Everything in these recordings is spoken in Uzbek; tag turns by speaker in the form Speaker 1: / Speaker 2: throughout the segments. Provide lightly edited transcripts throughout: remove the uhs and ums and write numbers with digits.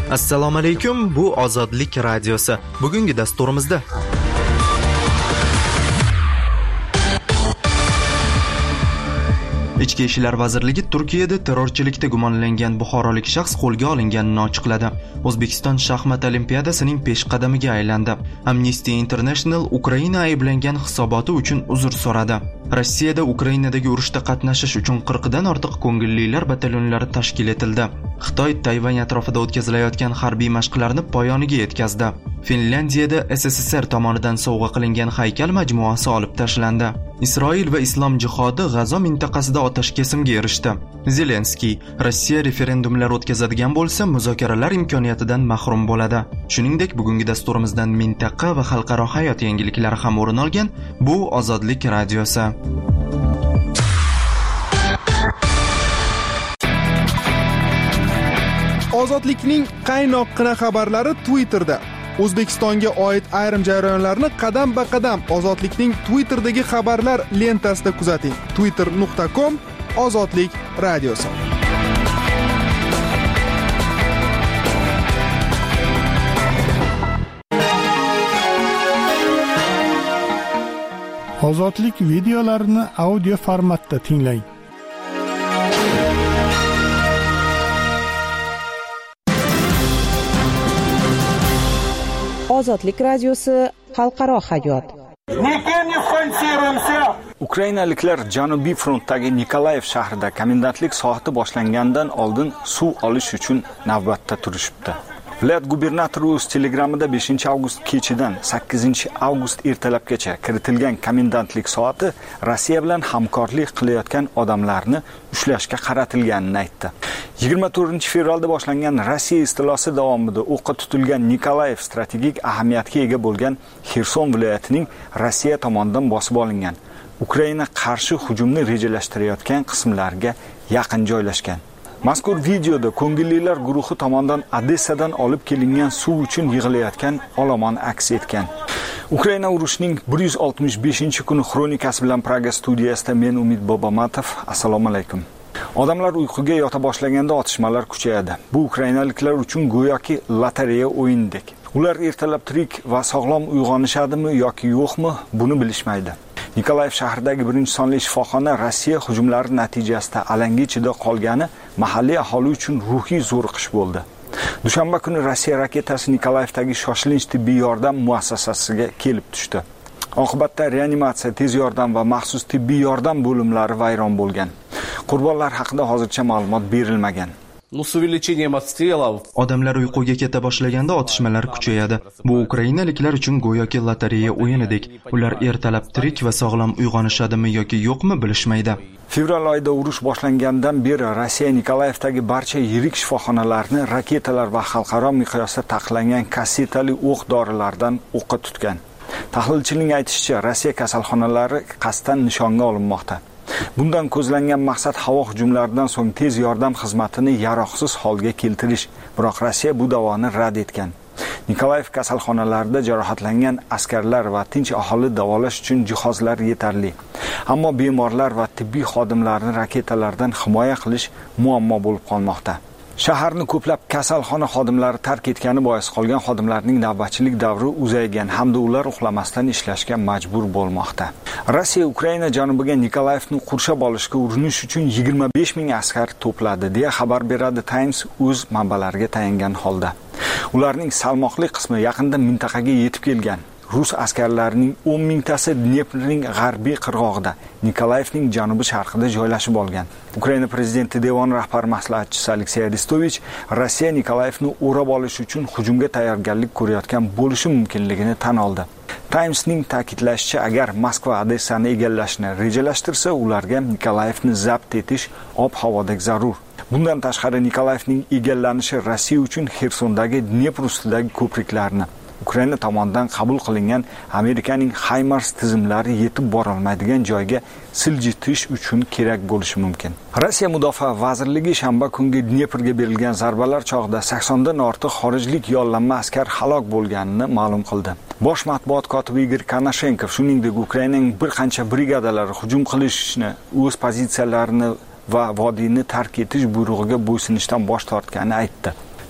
Speaker 1: Assalomu alaykum, bu Ozodlik radiosi. Bugungi dasturimizda Ichki ishlar vazirligi Turkiyada terrorchilikda gumonlangan buxorolik shaxs qo'lga olinganini ochiqladi. O'zbekiston shaxmat olimpiadasining peshqadamiga aylandi. Amnesty International Ukraina ayblangan hisoboti uchun uzr so'radi. Rossiyada Ukrainadagi urushda qatnashish uchun 40 dan ortiq ko'ngillilar batalyonlari tashkil etildi. Xitoy Tayvan atrofida o'tkazilayotgan harbiy mashqlarni poyoniga yetkazdi. Finlyandiyada SSSR tomonidan sovg'a qilingan haykal majmuasi olib tashlandi. Isroil va islom jihodi G'azo mintaqasida otashkesimga erishdi. Zelenskiy Rossiya referendumlar o'tkazadigan bo'lsa, muzokaralar imkoniyatidan mahrum bo'ladi. Shuningdek, bugungi dasturimizdan mintaqa va xalqaro hayot yangiliklari ham o'rin olgan. Bu Ozodlik radiosi.
Speaker 2: Ozodlikning qaynoqqina xabarlari Twitterda. O'zbekistonga oid ayrim jarayonlarni qadam-ba-qadam Ozodlikning Twitterdagi xabarlar lentasida kuzating. twitter.com Ozodlik radiosi.
Speaker 3: Ozodlik videolarini audio formatda tinglang.
Speaker 4: Ozodlik radiosi xalqaro hayot.
Speaker 5: Ukrainaliklar Janubiy frontdagi Nikolayev shahrida komendantlik soati boshlangandan oldin suv olish uchun navbatda turishibdi. Viloyat gubernatori o'z telegramida 5-avgust kechidan 8-avgust ertalabgacha kiritilgan komendantlik soati Rossiya bilan hamkorlik qilayotgan odamlarni ushlashga qaratilganini aytdi. 24-fevralda boshlangan Rossiya istilosi davomida o'qqa tutilgan Nikolayev strategik ahamiyatga ega bo'lgan Xerson viloyatining Rossiya tomonidan bosib olingan, Ukraina qarshi hujumni rejalashtirayotgan qismlarga yaqin joylashgan. Mazkur videoda ko'ngillilar guruhi tomonidan Odessadan olib kelingan suv uchun yig'ilayotgan olomon aks etgan. Ukraina urushining 165-kuni xronikasi bilan Praga studiyasida men Umid Bobomatov. Assalomu alaykum. Odamlar uyquga yota boshlaganda otishmalar kuchayadi. Bu ukrainaliklar uchun go'yoki lotereya o'yinidek. Ular ertalab tirik va sog'lom uyg'onishadimi yoki yo'qmi, buni bilishmaydi. Nikolayev shahridagi 1-sonli shifoxona Rossiya hujumlari natijasida alanga ichida qolgani mahalliy aholi uchun ruhiy zo'riqish bo'ldi. Dushanba kuni Rossiya raketasi Nikolayevdagi shoshilinch tibbiy yordam muassasasiga kelib tushdi. Oqibatda reanimatsiya, tez yordam va maxsus tibbiy yordam bo'limlari vayron bo'lgan. Qurbonlar haqida hozircha ma'lumot berilmagan.
Speaker 1: Odamlar uyquga keta boshlaganda otishmalar kuchayadi. Bu ukrainaliklar uchun go'yoki lotereya o'yinidek. Ular ertalab tirik va sog'lom uyg'onishadimi yoki yo'qmi bilishmaydi.
Speaker 5: Fevral oyida urush boshlangandan beri Rossiya Nikolayevdagi barcha yirik shifoxonalarni raketalar va xalqaro miqyosda taqiqlangan kassetali o'q-dorilardan o'qqa tutgan. Tahlilchining aytishicha, Rossiya kasalxonalari qasddan nishonga olinmoqda. Bundan ko'zlangan maqsad havo hujumlaridan so'ng tez yordam xizmatini yaroqsiz holga keltirish, biroq Rossiya bu da'voni rad etgan. Nikolayev kasalxonalarida jarohatlangan askarlar va tinch aholi davolash uchun jihozlar yetarli. Ammo bemorlar va tibbiy xodimlarni raketalardan himoya qilish muammo bo'lib qolmoqda. Shaharni ko'plab kasalxona xodimlari tark etgani bois qolgan xodimlarning navbatchilik davri uzaygan hamda ular uxlamasdan ishlashga majbur bo'lmoqda. Rossiya Ukraina janubiga Nikolayevni qurshab olishga urinish uchun 25 ming askar to'pladi, deya xabar beradi Times o'z manbalariga tayangan holda. Ularning salmoqli qismi yaqinda mintaqaga yetib kelgan. Rus askarlarining 10 mingtasi Dneprning g'arbiy qirg'og'ida, Nikolayevning janubi sharqida joylashib olgan. Ukraina prezidenti devon rahbar maslahatchisi Aleksey Arestovich Rossiya Nikolayevni o'rab olish uchun hujumga tayyorgarlik ko'rayotgan bo'lishi mumkinligini tan oldi. Times'ning ta'kidlashicha, agar Moskva Odessani egallashni rejalashtirsa, ularga Nikolayevni zabt etish ob-havodek zarur. Bundan tashqari Nikolayevning egallanishi Rossiya uchun Xersondagi Dnepr ustidagi ko'priklarni, Ukraina tomonidan qabul qilingan Amerikaning HIMARS tizimlari yetib borolmaydigan joyga siljitish uchun kerak bo'lishi mumkin. Rossiya Mudofaa vazirligi shanba kungi Dneprga berilgan zarbalar chog'ida 80 dan ortiq xorijlik yollanma askar halok bo'lganini ma'lum qildi. Bosh matbuot kotibi Igor Konashenkov shuningdek Ukrainaning bir qancha brigadalari hujum qilishni, o'z pozitsiyalarini va vodiyni tark etish buyrug'iga bo'ysunishdan bosh tortganini aytdi.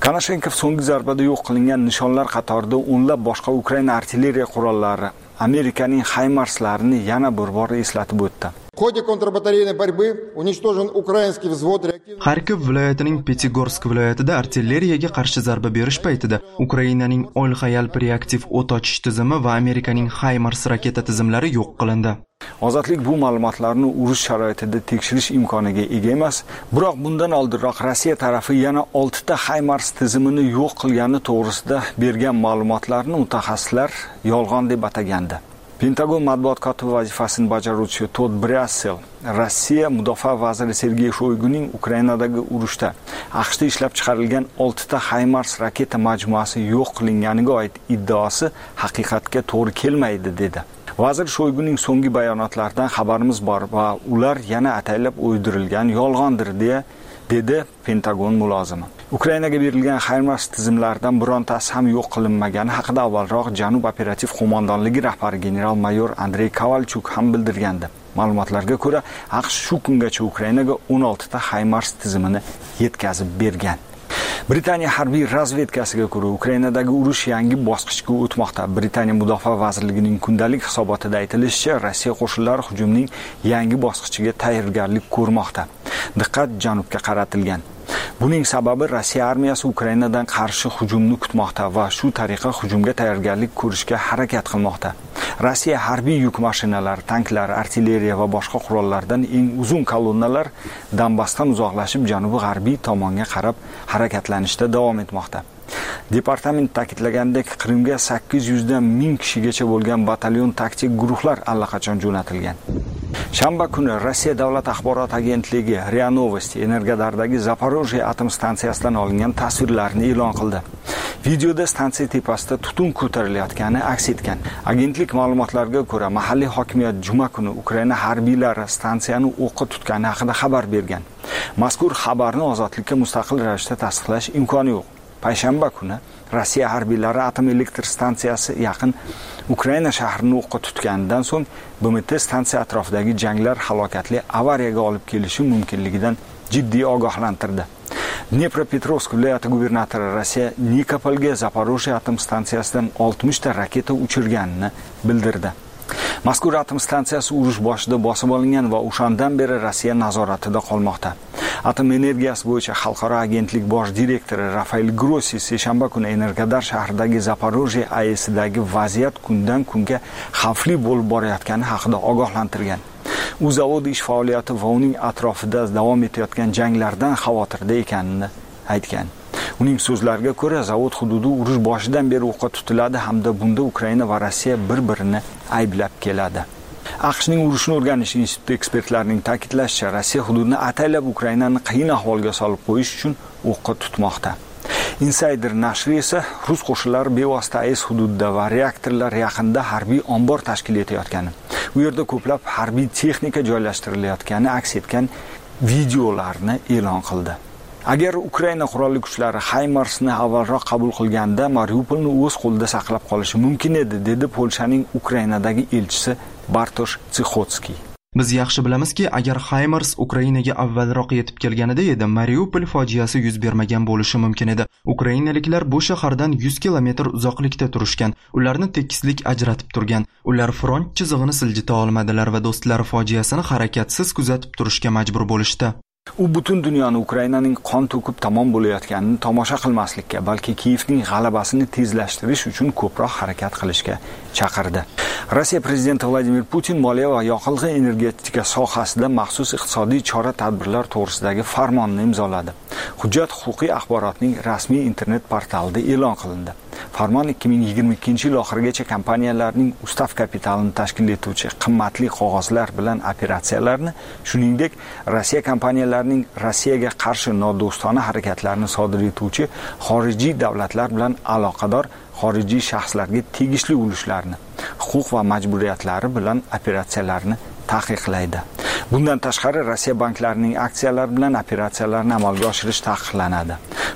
Speaker 5: Konashenkov so'nggi zarbada yo'q qilingan nishonlar qatorida o'nlab boshqa Ukraina artilleriya qurollari, Amerikaning HIMARSlarini yana bir bor eslatib o'tdi.
Speaker 6: В ходе контрбатарейной борьбы уничтожен украинский взвод реактивных...
Speaker 1: Xarkov viloyatining Petigorsk viloyatida artilleriyaga qarshi zarba berish paytida Ukrainaning Olxayalp reaktiv o't ochish tizimi va Amerikaning HIMARS raketa tizimlari yo'q qilindi.
Speaker 5: Ozodlik bu ma'lumotlarni urush sharoitida tekshirish imkoniga ega emas, biroq bundan oldinroq Rossiya tarafi yana 6 ta HIMARS tizimini yo'q qilgani to'g'risida bergan ma'lumotlarni mutaxassislar yolg'on deb atagandi. Pentagon matbuot kotibi vazifasini bajaruvchi Todd Brassel Rossiya mudofaa vaziri Sergey Shoiguning Ukrainadagi urushda AQShda ishlab chiqarilgan 6 ta HIMARS raketa majmuasi yo'q qilinganiga oid iddaosi haqiqatga to'g'ri kelmaydi dedi. Vazir Shoiguning so'nggi bayonotlaridan xabarimiz bor va ular yana ataylab o'ydirilgan yolg'ondir dedi Pentagon mulozimi. Ukrainaga berilgan HIMARS tizimlaridan birontasi ham yo'q qilinmagani haqida avvalroq Janub operativ qo'mondonligi rahbari general-mayor Andrey Kovalchuk ham bildirgandi. Ma'lumotlarga ko'ra, AQSh shu kungacha Ukrainaga 16 ta HIMARS tizimini yetkazib bergan. Britaniya harbiy razvedkasiga ko'ra, Ukrainadagi urush yangi bosqichga o'tmoqda. Britaniya mudofaa vazirligining kundalik hisobotida aytilishicha, Rossiya qo'shinlari hujumning yangi bosqichiga tayyorgarlik ko'rmoqda. Diqqat janubga qaratilgan. Buning sababi Rossiya armiyasi Ukrainadan qarshi hujumni kutmoqda va shu tariqa hujumga tayyorgarlik ko'rishga harakat qilmoqda. Rossiya harbiy yuk mashinalari, tanklar, artilleriya va boshqa qurollardan eng uzun kolonnalar Donbassdan uzoqlashib janubi-g'arbiy tomonga qarab harakatlanishda davom etmoqda. Departament ta'kidlagandek, Qrimga 800 dan 1000 kishigacha bo'lgan batalyon taktik guruhlar allaqachon jo'natilgan. Shanba kuni Rossiya davlat axborot agentligi RIA Novosti Energodardagi Zaporojye atom stansiyasidan olingan tasvirlarni e'lon qildi. Videoda stansiya tepasida tutun ko'tarilayotgani aks etgan. Agentlik ma'lumotlariga ko'ra, mahalliy hokimiyat juma kuni Ukraina harbiylari stansiyani o'qqa tutgani haqida xabar bergan. Mazkur xabarni ozodlikka mustaqil ravishda tasdiqlash imkoni yo'q. Payshanba kuni Rossiya harbiylari atom elektr stansiyasi yaqin Ukraina shahrini o'qqa tutganidan so'ng BMT stansiya atrofidagi janglar halokatli avariyaga olib kelishi mumkinligidan jiddiy ogohlantirdi. Dnepropetrovsk viloyati gubernatori Rossiya Nikopolga Zaporojye atom stansiyasidan 60 ta raketa uchirganini bildirdi. Mazkur atom stansiyasi urush boshida bosib olingan va o'shandan beri Rossiya nazoratida qolmoqda. Atom energiyasi bo'yicha xalqaro agentlik bosh direktori Rafael Grossi seshanba kuni Energodar shahridagi Zaporojye AESdagi vaziyat kundan kunga xavfli bo'lib borayotgani haqida ogohlantirgan. U zavod ish faoliyati va uning atrofida davom etayotgan janglardan xavotirda ekanini aytgan. Uning so'zlariga ko'ra, zavod hududi urush boshidan beri o'qqa tutiladi hamda bunda Ukraina va Rossiya bir-birini ayblab keladi. AQShning urushni o'rganish instituti ekspertlarining ta'kidlashicha, Rossiya hududini ataylab Ukrainani qiyin ahvolga solib qo'yish uchun o'qqa tutmoqda. Insider nashri esa rus qo'shinlari bevosita AES hududida va reaktorlar yaqinida harbiy ombor tashkil etayotgani, u yerda ko'plab harbiy texnika joylashtirilayotgani aks etgan videolarni e'lon qildi. Agar Ukraina qurolli kuchlari HIMARSni avvalroq qabul qilganda Mariupolni o'z qo'lida saqlab qolishi mumkin edi, dedi Polshaning Ukrainadagi elchisi Bartosz Tsikotskiy.
Speaker 1: Biz yaxshi bilamizki, agar HIMARS Ukrainaga avvalroq yetib kelganida edi, Mariupol fojiasi yuz bermagan bo'lishi mumkin edi. Ukrainaliklar bu shahardan 100 kilometr uzoqlikda turishgan. Ularni tekislik ajratib turgan. Ular front chizig'ini siljita olmadilar va do'stlari fojiasini harakatsiz kuzatib turishga majbur bo'lishdi.
Speaker 5: U butun dunyoni Ukrainaning qon to'kib tamom bo'layotganini tomosha qilmaslikka, balki Kiyevning g'alabasini tezlashtirish uchun ko'proq harakat qilishga chaqirdi. Rossiya prezidenti Vladimir Putin moliya va yoqilg'i energetika sohasida maxsus iqtisodiy chora-tadbirlar to'g'risidagi farmonni imzoladi. Hujjat huquqiy axborotning rasmiy internet portalida e'lon qilindi. Farmon 2022-yil oxirigacha kompaniyalarning ustav kapitalini tashkil etuvchi qimmatli qog'ozlar bilan operatsiyalarni, shuningdek, Rossiya kompaniyalarining Rossiyaga qarshi nodo'stona harakatlarni sodir etuvchi xorijiy davlatlar bilan aloqador xorijiy shaxslarga tegishli ulushlarni, huquq va majburiyatlari bilan operatsiyalarni taqiqlaydi. Bundan tashqari Rossiya banklarining aksiyalari bilan operatsiyalarni amalga oshirish taqiqlanadi.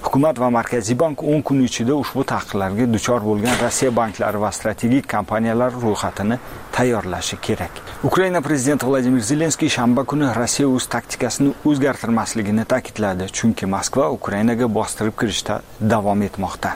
Speaker 5: Hukumat va Markaziy bank 10 kun ichida ushbu taqiqlarga duchor bo'lgan Rossiya banklari va strategik kompaniyalar ro'yxatini tayyorlashi kerak. Ukraina prezidenti Vladimir Zelenskiy shanba kuni Rossiya o'z taktikasini o'zgartirmasligini ta'kidladi, chunki Moskva Ukrainaga bostirib kirishda davom etmoqda.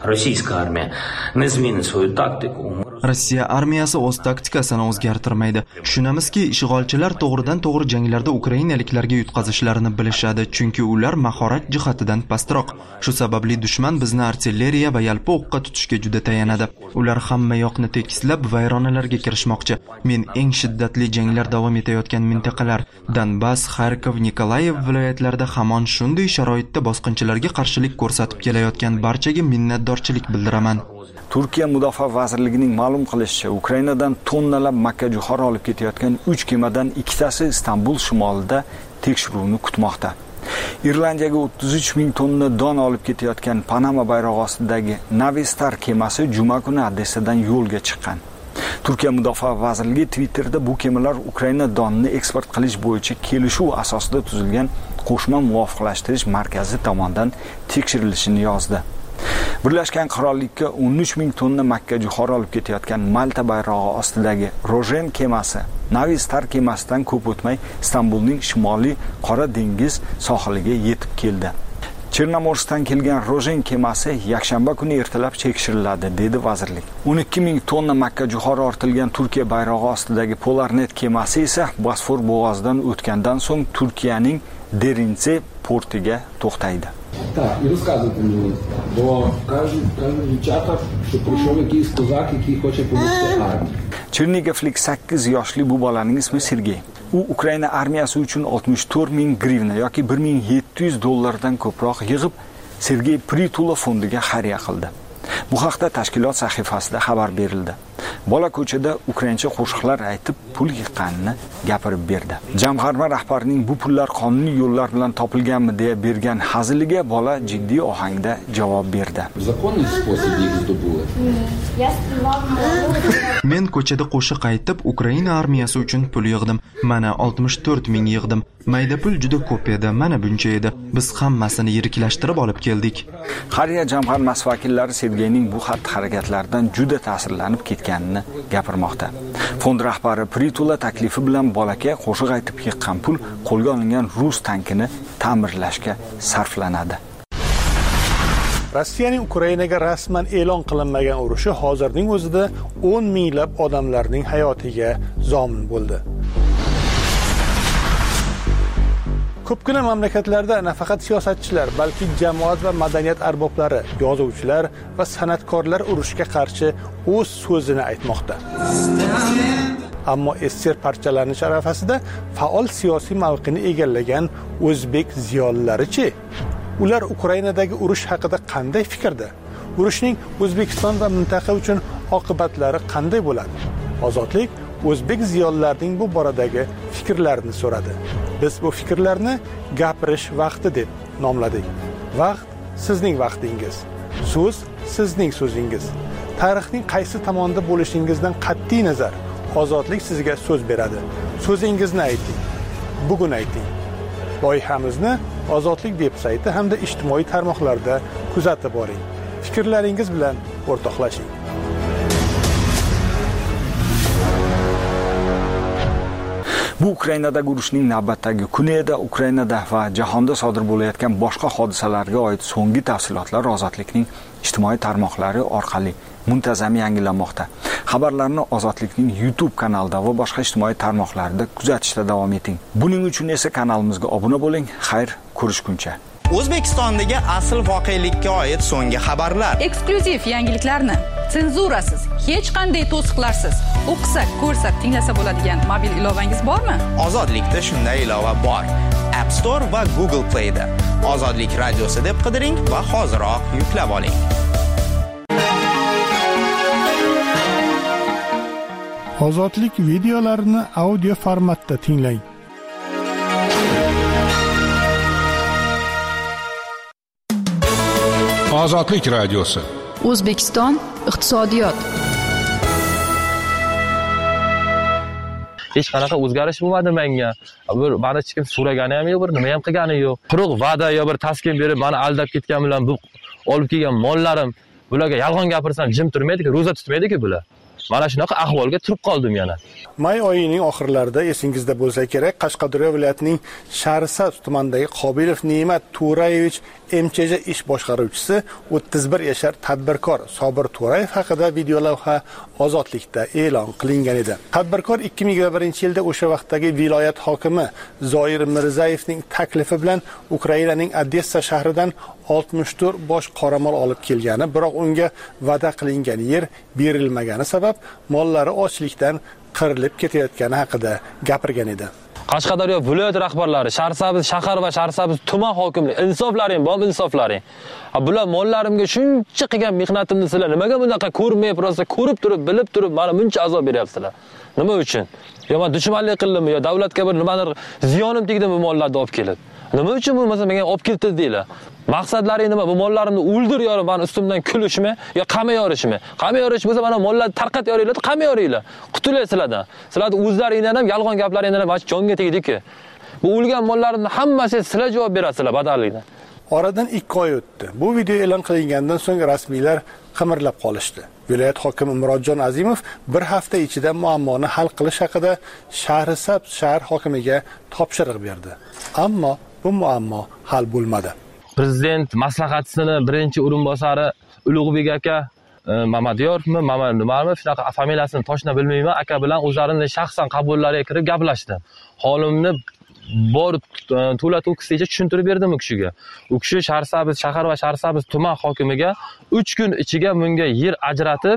Speaker 1: Rossiya armiyasi o'z taktikasini o'zgartirmaydi. Tushunamizki, ishg'olchilar to'g'ridan-to'g'ri janglarda ukrainaliklarga yutqazishlarini bilishadi, chunki ular mahorat jihatidan pastroq. Shu sababli dushman bizni artilleriya va yalpi o'qqa tutishga juda tayanadi. Ular hamma yoqni tekislab vayronalarga kirishmoqchi. Men eng shiddatli janglar davom etayotgan mintaqalar Donbass, Kharkov, Nikolayev viloyatlarida hamon shunday sharoitda bosqinchilarga qarshilik ko'rsatib kelayotgan barchaga minnatdorchilik bildiraman.
Speaker 5: Turkiya Mudofaa vazirligining ma'lum qilishicha, Ukrainadan tonnalab makkajo'xori olib ketayotgan 3 kemadan 2tasi Istanbul shimolida tekshiruvni kutmoqda. Irlandiyaga 33 ming tonna don olib ketayotgan Panama bayrog'i ostidagi Navistar kemasi juma kuni Odessadan yo'lga chiqqan. Turkiya Mudofaa vazirligi Twitterda bu kemalar Ukraina donini eksport qilish bo'yicha kelishuv asosida tuzilgan qo'shma muvofiqlashtirish markazi tomonidan tekshirilishini yozdi. Birlashgan Qirollikka 13 ming tonna makkajo'xori olib ketayotgan Malta bayrog'i ostidagi Rojen kemasi Navistar kemasidan ko'p o'tmay Istanbulning shimoliy Qora dengiz sohiliga yetib keldi. Chernomorskdan kelgan Rojen kemasi yakshanba kuni ertalab tekshiriladi, dedi vazirlik. 12 ming tonna makkajo'xori ortilgan Turkiya bayrog'i ostidagi Polarnet kemasi esa Bosfor bo'g'ozidan o'tgandan so'ng Turkiyaning Derince portiga to'xtaydi.
Speaker 7: Так, и рассказывайте мне, бо кажуть дівчата, що прийшов якийсь козак, який хоче помогти армії.
Speaker 5: Chernigivlik 8 yoshli bu bolaning ismi Sergey. U Ukraina armiyasi uchun 64 ming grivna yoki 1700 dollardan ko'proq yig'ib, Sergey Pritula fondiga xayriya qildi. Bu haqda tashkilot sahifasida xabar berildi. Bola ko'chada ukraincha qo'shiqlar aytib pul yiqqanini gapirib berdi. Jamg'arma rahbarining bu pullar qonuniy yo'llar bilan topilganmi deya bergan haziliga bola jiddiy ohangda javob berdi.
Speaker 1: Men ko'chada qo'shiq aytib Ukraina armiyasi uchun pul yig'dim. Mana 64 ming yig'dim. Mayda pul juda ko'p edi, mana buncha edi. Biz hammasini yiriklashtirib olib keldik.
Speaker 5: Xariya jamg'armasi vakillari Sergeyning bu xatti-harakatlaridan juda ta'sirlanib ketganini gapirmoqda. Fond rahbari Pritula taklifi bilan bolaga qo'shiq aytib yiqqan pul qo'lga olingan rus tankini ta'mirlashga sarflanadi.
Speaker 3: Rossiyaning Ukrainaga rasman e'lon qilinmagan urushi hozirning o'zida 10 minglab odamlarning hayotiga zomin bo'ldi. Ko'pgina mamlakatlarda nafaqat siyosatchilar, balki jamoat va madaniyat arboblari, yozuvchilar va san'atkorlar urushga qarshi o'z so'zini aytmoqda. Ammo ester parchalanish arafasida faol siyosiy mavqeni egallagan o'zbek ziyolilari-chi? Ular Ukrainadagi urush haqida qanday fikrda? Urushning O'zbekiston va mintaqa uchun oqibatlari qanday bo'ladi? Ozodlik o'zbek ziyolilarining bu boradagi fikrlarini so'radi. Biz bu fikrlarni gapirish vaqti deb nomladik. Vaqt sizning vaqtingiz. So'z sizning so'zingiz. Tarixning qaysi tomonda bo'lishingizdan qat'iy nazar, ozodlik sizga so'z beradi. So'zingizni ayting. Bugun ayting. Loyihamizni Ozodlik veb-sayti hamda ijtimoiy tarmoqlarda kuzatib boring. Fikrlaringiz bilan o'rtoqlashing.
Speaker 5: Bu Ukrainadagi urushning navbatdagi kuni edi. Ukrainada va jahonda sodir bo'layotgan boshqa hodisalarga oid so'nggi tafsilotlar Ozodlikning ijtimoiy tarmoqlari orqali muntazam yangilanmoqda. Xabarlarni Ozodlikning YouTube kanalida va boshqa ijtimoiy tarmoqlarida kuzatishda davom eting. Buning uchun esa kanalimizga obuna bo'ling. Xayr, ko'rishguncha.
Speaker 8: O'zbekistondagi asl voqelikka oid so'nggi xabarlar,
Speaker 9: eksklyuziv yangiliklarni senzurasiz, hech qanday to'siqlarsiz o'qisak, ko'rsak, tinglasa bo'ladigan mobil ilovangiz bormi?
Speaker 8: Ozodlikda shunday ilova bor. App Store va Google Play da Ozodlik radiosi deb qidiring va hoziroq yuklab oling.
Speaker 3: Ozodlik videolarini audio formatda tinglang.
Speaker 10: Ozodlik radiosi.
Speaker 11: O'zbekiston iqtisodiyot.
Speaker 10: hech qanaqa o'zgarish bo'lmadi menga. Bir meni hech kim so'ragani ham yo'q, bir nima ham qilgani yo'q. Quruq va'da yo bir taskin berib, meni aldab ketgan bilan bu olib kelgan mollarim, bularga yolg'on gapirsam jim turmaydi-ku, ro'za tutmaydi-ku bular. Mana shunaqa ahvolga turib qoldim yana.
Speaker 3: May oyining oxirlarida esingizda bo'lsa kerak, Qashqadaryo viloyatining Shahrisabz tumanidagi Qobilov Ne'mat To'rayevich MCJ ish boshqaruvchisi 31 yashar tadbirkor Sobir To'rayev haqida videolavha Ozodlikda e'lon qilingan edi. Tadbirkor 2021-yilda o'sha vaqtdagi viloyat hokimi Zoir Mirzayevning taklifi bilan Ukrainaning Odessa shahridan 64 bosh qoramol olib kelgani, biroq unga va'da qilingan yer berilmagani sabab mollari ochlikdan qirilib ketayotgani haqida gapirgan edi.
Speaker 10: Qashqadaryo viloyat rahbarlari, Shahrisabz shahar va Shahrisabz tuman hokimligi, insoflaring, bor insoflaring. Bular mollarimga shuncha qilgan mehnatimni sizlar nimaga bunaqa ko'rmayib, rosa ko'rib turib, bilib turib, mana buncha azob beryapsizlar? Nima uchun? Yo men dushmanlik qildimmi, yo davlatga bir nimadir ziyonim tegdimi bu mollarni olib kelib? Nima uchun bu masalan menga olib keldi deylar? Maqsadlaring nima? Bu mollarimni o'ldir yorib, meni ustimdan kulishmi yo qamay yorishmi? Qamay yorish bo'lsa, mana mollarni tarqat yoringlar, qamay yoringlar. Qutulasizlardan. Sizlarning o'zlaringizdan ham yolg'on gaplaringizdan ham jonga tegdi-ku. Bu o'lgan mollarimni hammasi sizlar javob berasizlar badallikdan.
Speaker 3: Oradan 2 oy o'tdi. Bu video e'lon qilingandan so'ng rasmiylar qimirlab qolishdi. Viloyat hokimi Murodjon Azimov bir hafta ichida muammoni hal qilish haqida Shahrisabz shahar hokimiga topshiriq berdi. Ammo bu muammo hal bo'lmadi.
Speaker 10: Prezident maslahatchisining birinchi o'rinbosari Ulug'bek aka Mamadyorovmi, nimami shunaqa familiyasini toshna bilmayman, aka bilan o'zlarining shaxsan qabullariga kirib gaplashdim. Holimni bor to'la to'kisgacha tushuntirib berdim u kishiga. U kishi Shahrisabz shahar va Shahrisabz tuman hokimiga 3 kun ichiga bunga yer ajratib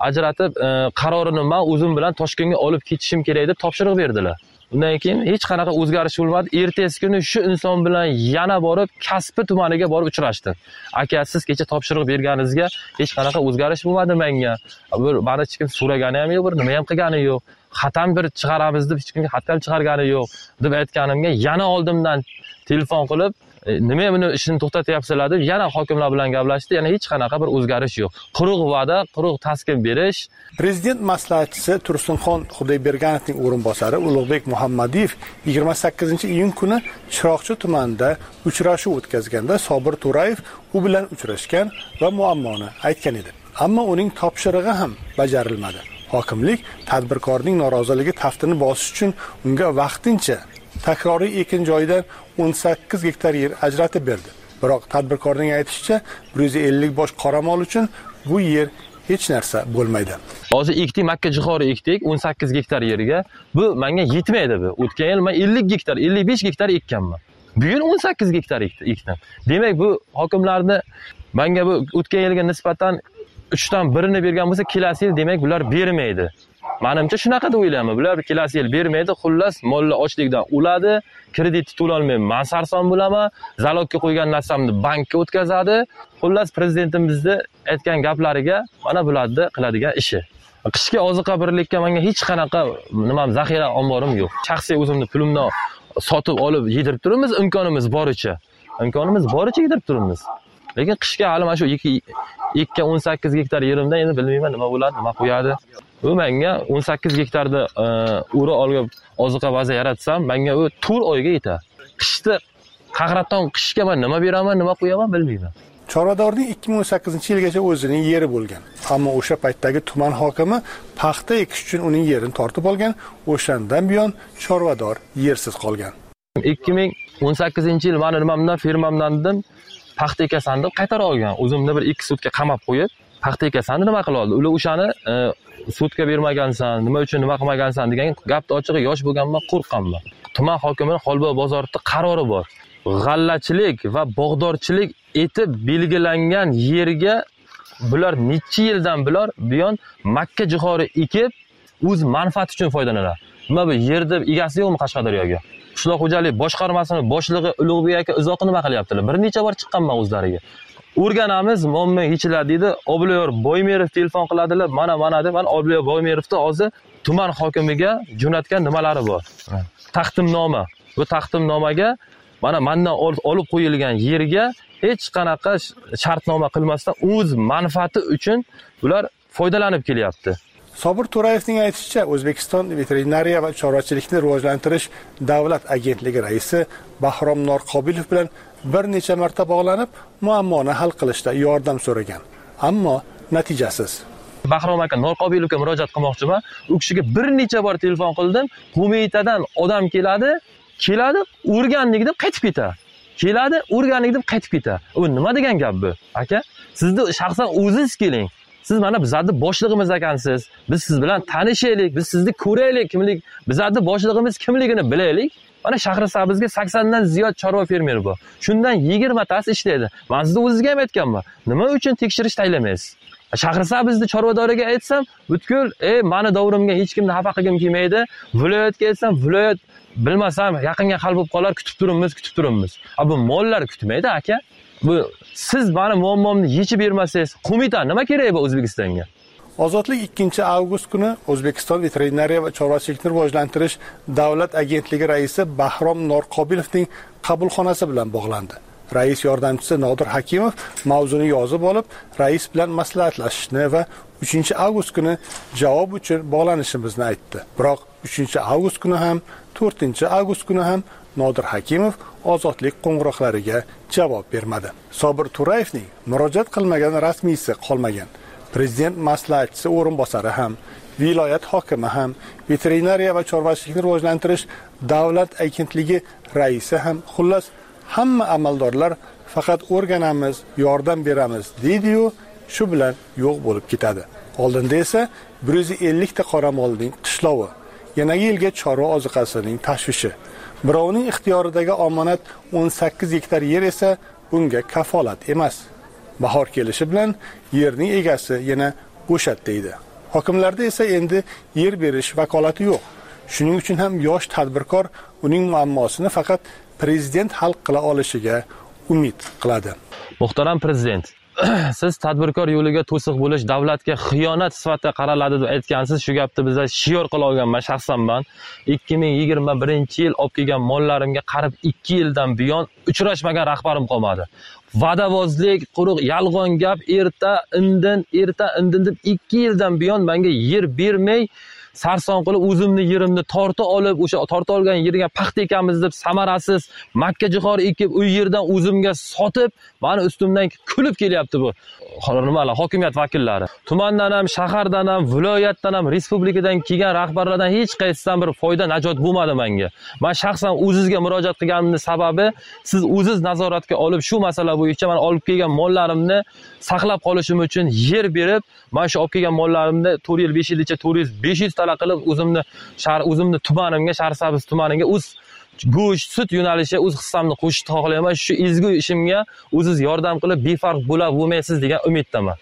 Speaker 10: qarorini men o'zim bilan Toshkentga olib ketishim kerak deb topshiriq berdilar. Undan keyin hech qanaqa o'zgarish bo'lmadi. Ertasi kuni shu inson bilan yana borib Kaspi tumaniga borib uchrashdim. Aka, siz kecha topshiriq berganingizga hech qanaqa o'zgarish bo'lmadi menga. Meni hech kim so'ragani ham yo'q, bir nima ham qilgani yo'q. Xatam bir chiqaramiz deb hech kimga xatam chiqargani yo'q deb aytganimga yana oldimdan telefon qilib, nima buni ishni to'xtatyapsizlar deb yana hokimlar bilan gaplashdi. Yana hech qanaqa bir o'zgarish yo'q. Quruq va'da, quruq taskin berish.
Speaker 3: Prezident maslahatchisi Tursunxon Xudoyberganovning o'rinbosari Ulug'bek Muhammadiyev 28-iyun kuni Chiroqchi tumanida uchrashuv o'tkazganda Sobir To'rayev u bilan uchrashgan va muammoni aytgan edi. Ammo uning topshirig'i ham bajarilmadi. Hokimlik tadbirkorning noroziligi taftini bosish uchun unga vaqtincha takroriy ekin joyidan 18 gektar yer ajratib berdi. Biroq tadbirkorning aytishicha 150 bosh qoramol uchun bu yer hech narsa bo'lmaydi.
Speaker 10: Hozir ekdik, makka jihori ekdik 18 gektar yerga. Bu menga yetmaydi bu. O'tgan yil men 50 gektar, 55 gektar ekkanman. Bu yil 18 gektar ekdim. Demak, bu hokimlarni menga bu o'tgan yilga nisbatan 3 dan 1ni bergan bo'lsa, kelasi yil demak bular bermaydi. Menimcha shunaqa deb o'ylayman. Bular kelasi yil bermaydi. Xullas, mollar ochlikdan o'ladi, kredit to'la olmayman, men sarson bo'laman, zalogga qo'ygan narsamni bankka o'tkazadi. Xullas, prezidentimizning aytgan gaplariga mana bularni qiladigan ishi. Qishki oziqa birlikka menga hech qanaqa zaxira omborim yo'q. Shaxsiy o'zimni pulimni sotib olib yedirib turibmiz, imkonimiz boricha. Yedirib turibmiz. Lekin qishga hali mana shu 18 gektar yerimdan endi bilmayman nima bo'ladi, nima qo'yadi. U menga 18 gektarda o'ra olib oziqa baza yaratsam, menga u 4 oyga yetadi. Qishda qahraton qishga men nima beraman, nima qo'yaman bilmayman.
Speaker 3: Chorvadorning 2018-yilgacha o'zining yeri bo'lgan. Ammo o'sha paytdagi tuman hokimi paxta ekish uchun uning yerini tortib olgan. O'shandan buyon Chorvador yersiz qolgan.
Speaker 10: 2018-yil meni nimamdan firmamdan dedim, paxta ekasan deb qaytarib olgan. O'zimni bir 2 sutka qamab qo'yib, paxta ekasan nima qila oldi? Ular o'shani sutka bermagansan, nima uchun nima qilmagansan degan gapni ochig'i yosh bo'lganman, qo'rqqanman. Tuman hokimining Xolboy bozorida qarori bor. G'allachilik va bog'dorchilik etib belgilangan yerga bular necha yildan buyon makka jihori ekib, o'z manfaati uchun foydalanadi. Nima bu yerda egasi yo'qmi Qashqadaryoga? Qishloq xo'jalik boshqarmasining boshlig'i Ulug'bek aka izohni nima qilyaptilar? Bir necha bor chiqqanman o'zlariga. O'rganamiz, muammo yechiladi deydi. Obloyor Boymerov telefon qiladilar. Mana deb, men Obloyor Boymerovni hozir tuman hokimiga jo'natgan nimalari bor. Taqdimnoma. Bu taqdimnomaga mana mendan olib qo'yilgan yerga hech qanaqa shartnoma qilmasdan o'z manfaati uchun ular foydalanib kelyapti.
Speaker 3: Sobir To'rayevning aytishicha, O'zbekiston veterinariya va chorvachilikni rivojlantirish davlat agentligi raisi Bahrom Norqobilov bilan bir necha marta bog'lanib, muammoni hal qilishda yordam so'ragan, ammo natijasiz.
Speaker 10: Bahrom aka Norqobilovga murojaat qilmoqchiman. U kishiga bir necha bor telefon qildim. Qo'mitadan odam keladi, o'rganlik deb qaytib ketadi. Keladi, o'rganlik deb qaytib ketadi. U nima degan gap bu? Aka, sizni shaxsan o'zingiz keling. Siz mana bizning boshlig'imiz ekansiz. Biz siz bilan tanishaylik, biz sizni ko'raylik, kimlik, bizning boshlig'imiz kimligini bilaylik. Mana Shahrisabzga 80 dan ziyod chorva fermer bor. Shundan 20 tasi ishlaydi. Men sizga o'zingizga ham aytganman. Nima uchun tekshirish taylamaysiz? Shahrisabzni chorvadoriga aytsam, butkul, meni davrimga hech kimni xafa qilgim kelmaydi. Viloyatga aytsam, viloyat bilmasam, yaqinga hal bo'lib qolar, kutib turibmiz. Bu mollar kutmaydi, aka. Bu siz meni muammomni yechib bermasangiz, qo'mita nima kerak bu O'zbekistonga?
Speaker 3: Ozodlik 2-avgust kuni O'zbekiston veterinariya va chorvachilikni rivojlantirish davlat agentligi raisi Bahrom Norqobilovning qabulxonasi bilan bog'landi. Rais yordamchisi Nodir Hakimov mavzuni yozib olib, rais bilan maslahatlashishni va 3-avgust kuni javob uchun bog'lanishimizni aytdi. Biroq 3-avgust kuni ham, 4-avgust kuni ham Nodir Hakimov ozodlik qo'ng'iroqlariga javob bermadi. Sobir To'rayevning murojaat qilmagan rasmiysi qolmagan. Prezident maslahatchisi o'rinbosari ham, viloyat hokimi ham, veterinariya va chorvachilikni rivojlantirish davlat agentligi raisi ham, xullas hamma amaldorlar faqat o'rganamiz, yordam beramiz deydi-yu, shu bilan yo'q bo'lib ketadi. Oldinda esa 150 ta qoramolning qishlovi, yanagi yilga chorva oziqasining tashvishi. Birovning ixtiyoridagi omonat 18 gektar yer esa bunga kafolat emas. Bahor kelishi bilan yerning egasi yana bo'shat deydi. Hokimlarda esa endi yer berish vakolati yo'q. Shuning uchun ham yosh tadbirkor uning muammosini faqat prezident hal qila olishiga umid qiladi.
Speaker 10: Muhtaram prezident, siz tadbirkor yo'liga to'siq bo'lish davlatga xiyonat sifatida qaraladi deb aytgansiz. Shu gapni bizga shior qila olganman shaxsanman. 2021-yil olib kelgan mollarimga qarib 2 yildan buyon uchrashmagan rahbarim qolmadi. Vadavozlik, quruq yolg'on gap, erta indin deb 2 yildan buyon menga yer bermay, sarson qilib o'zimni yerimni torta olib, o'sha torta olgan yerga paxta ekamiz deb samarasiz makka jihor ekib, u yerdan o'zimga sotib, meni ustimdan kulib kelyapti bu nimalar, hokimiyat vakillari. Tumandan ham, shahardan ham, viloyatdan ham, respublikadan kelgan rahbarlardan hech qaysidan bir foyda najot bo'lmadi menga. Men shaxsan o'zingizga murojaat qilganimning sababi, siz o'zingiz nazoratga olib, shu masala bo'yicha men olib kelgan mollarimni saqlab qolishim uchun yer berib, men shu olib kelgan mollarimni 4 yil 5 yilcha 400-500 tala qilib o'zimni tumanimga, Shahrisabz tumaniga o'z go'sht, sut yo'nalishi o'z hissamni qo'shishni xohlayman. Shu ezgu ishimga o'zingiz yordam qilib befarq bo'lmaysiz degan umiddaman.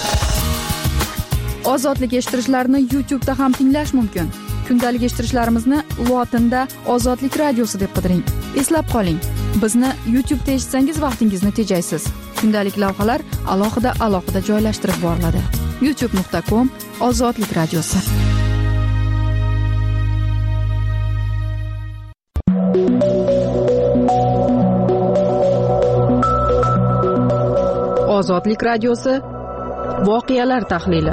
Speaker 9: Ozodlik eshittirishlarni YouTube'da ham tinglash mumkin. Kundalik eshittirishlarimizni lotinda Ozodlik radiosi deb qidiring. Eslab qoling, bizni YouTube'da eshitsangiz vaqtingizni tejaysiz. Kundalik lavhalar alohida joylashtirib boriladi. youtube.com/Ozodlik radiosi. Ozodlik radiosi voqealar tahlili.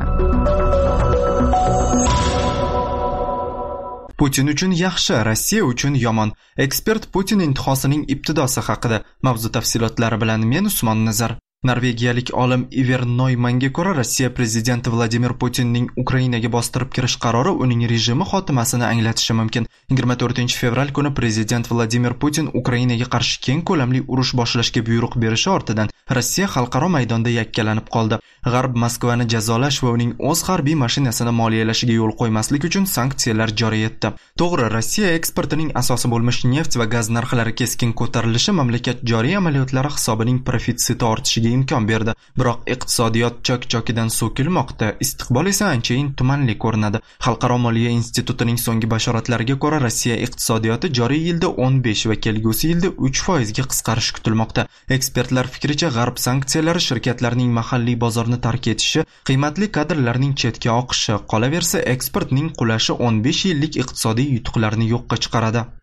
Speaker 1: Putin uchun yaxshi, Rossiya uchun yomon. Ekspert Putin intihosining ibtidosi haqida. Mavzu tafsilotlari bilan men Usmon Nazar. Norvegiyalik olim Iver Noymanga ko'ra, Rossiya prezidenti Vladimir Putinning Ukrainaga bostirib kirish qarori uning rejimi xotimasini anglatishi mumkin. 24-fevral kuni prezident Vladimir Putin Ukrainaga qarshi keng ko'lamli urush boshlashga buyruq berishi ortidan Rossiya xalqaro maydonda yakkalanib qoldi. G'arb Moskvani jazolash va uning o'z harbiy mashinasini moliyalashiga yo'l qo'ymaslik uchun sanksiyalar joriy etdi. To'g'ri, Rossiya eksportining asosi bo'lmish neft va gaz narxlari keskin ko'tarilishi mamlakat joriy amaliyotlari hisobining profitsiti ortishiga imkon berdi. Biroq iqtisodiyot chok-chokidan so'kilmoqda, istiqbol esa anchayin tumanli ko'rinadi. Xalqaro moliya institutining so'nggi bashoratlariga ko'ra, Rossiya iqtisodiyoti joriy yilda 15 va kelgusi yilda 3% ga qisqarishi kutilmoqda. Ekspertlar fikricha, G'arb sanksiyalari shirkatlarning mahalliy bozorni tark etishi, qiymatli kadrlarning chetga oqishi, qolaversa eksportning qulashi 15 yillik iqtisodiy yutuqlarni yo'qqa chiqaradi.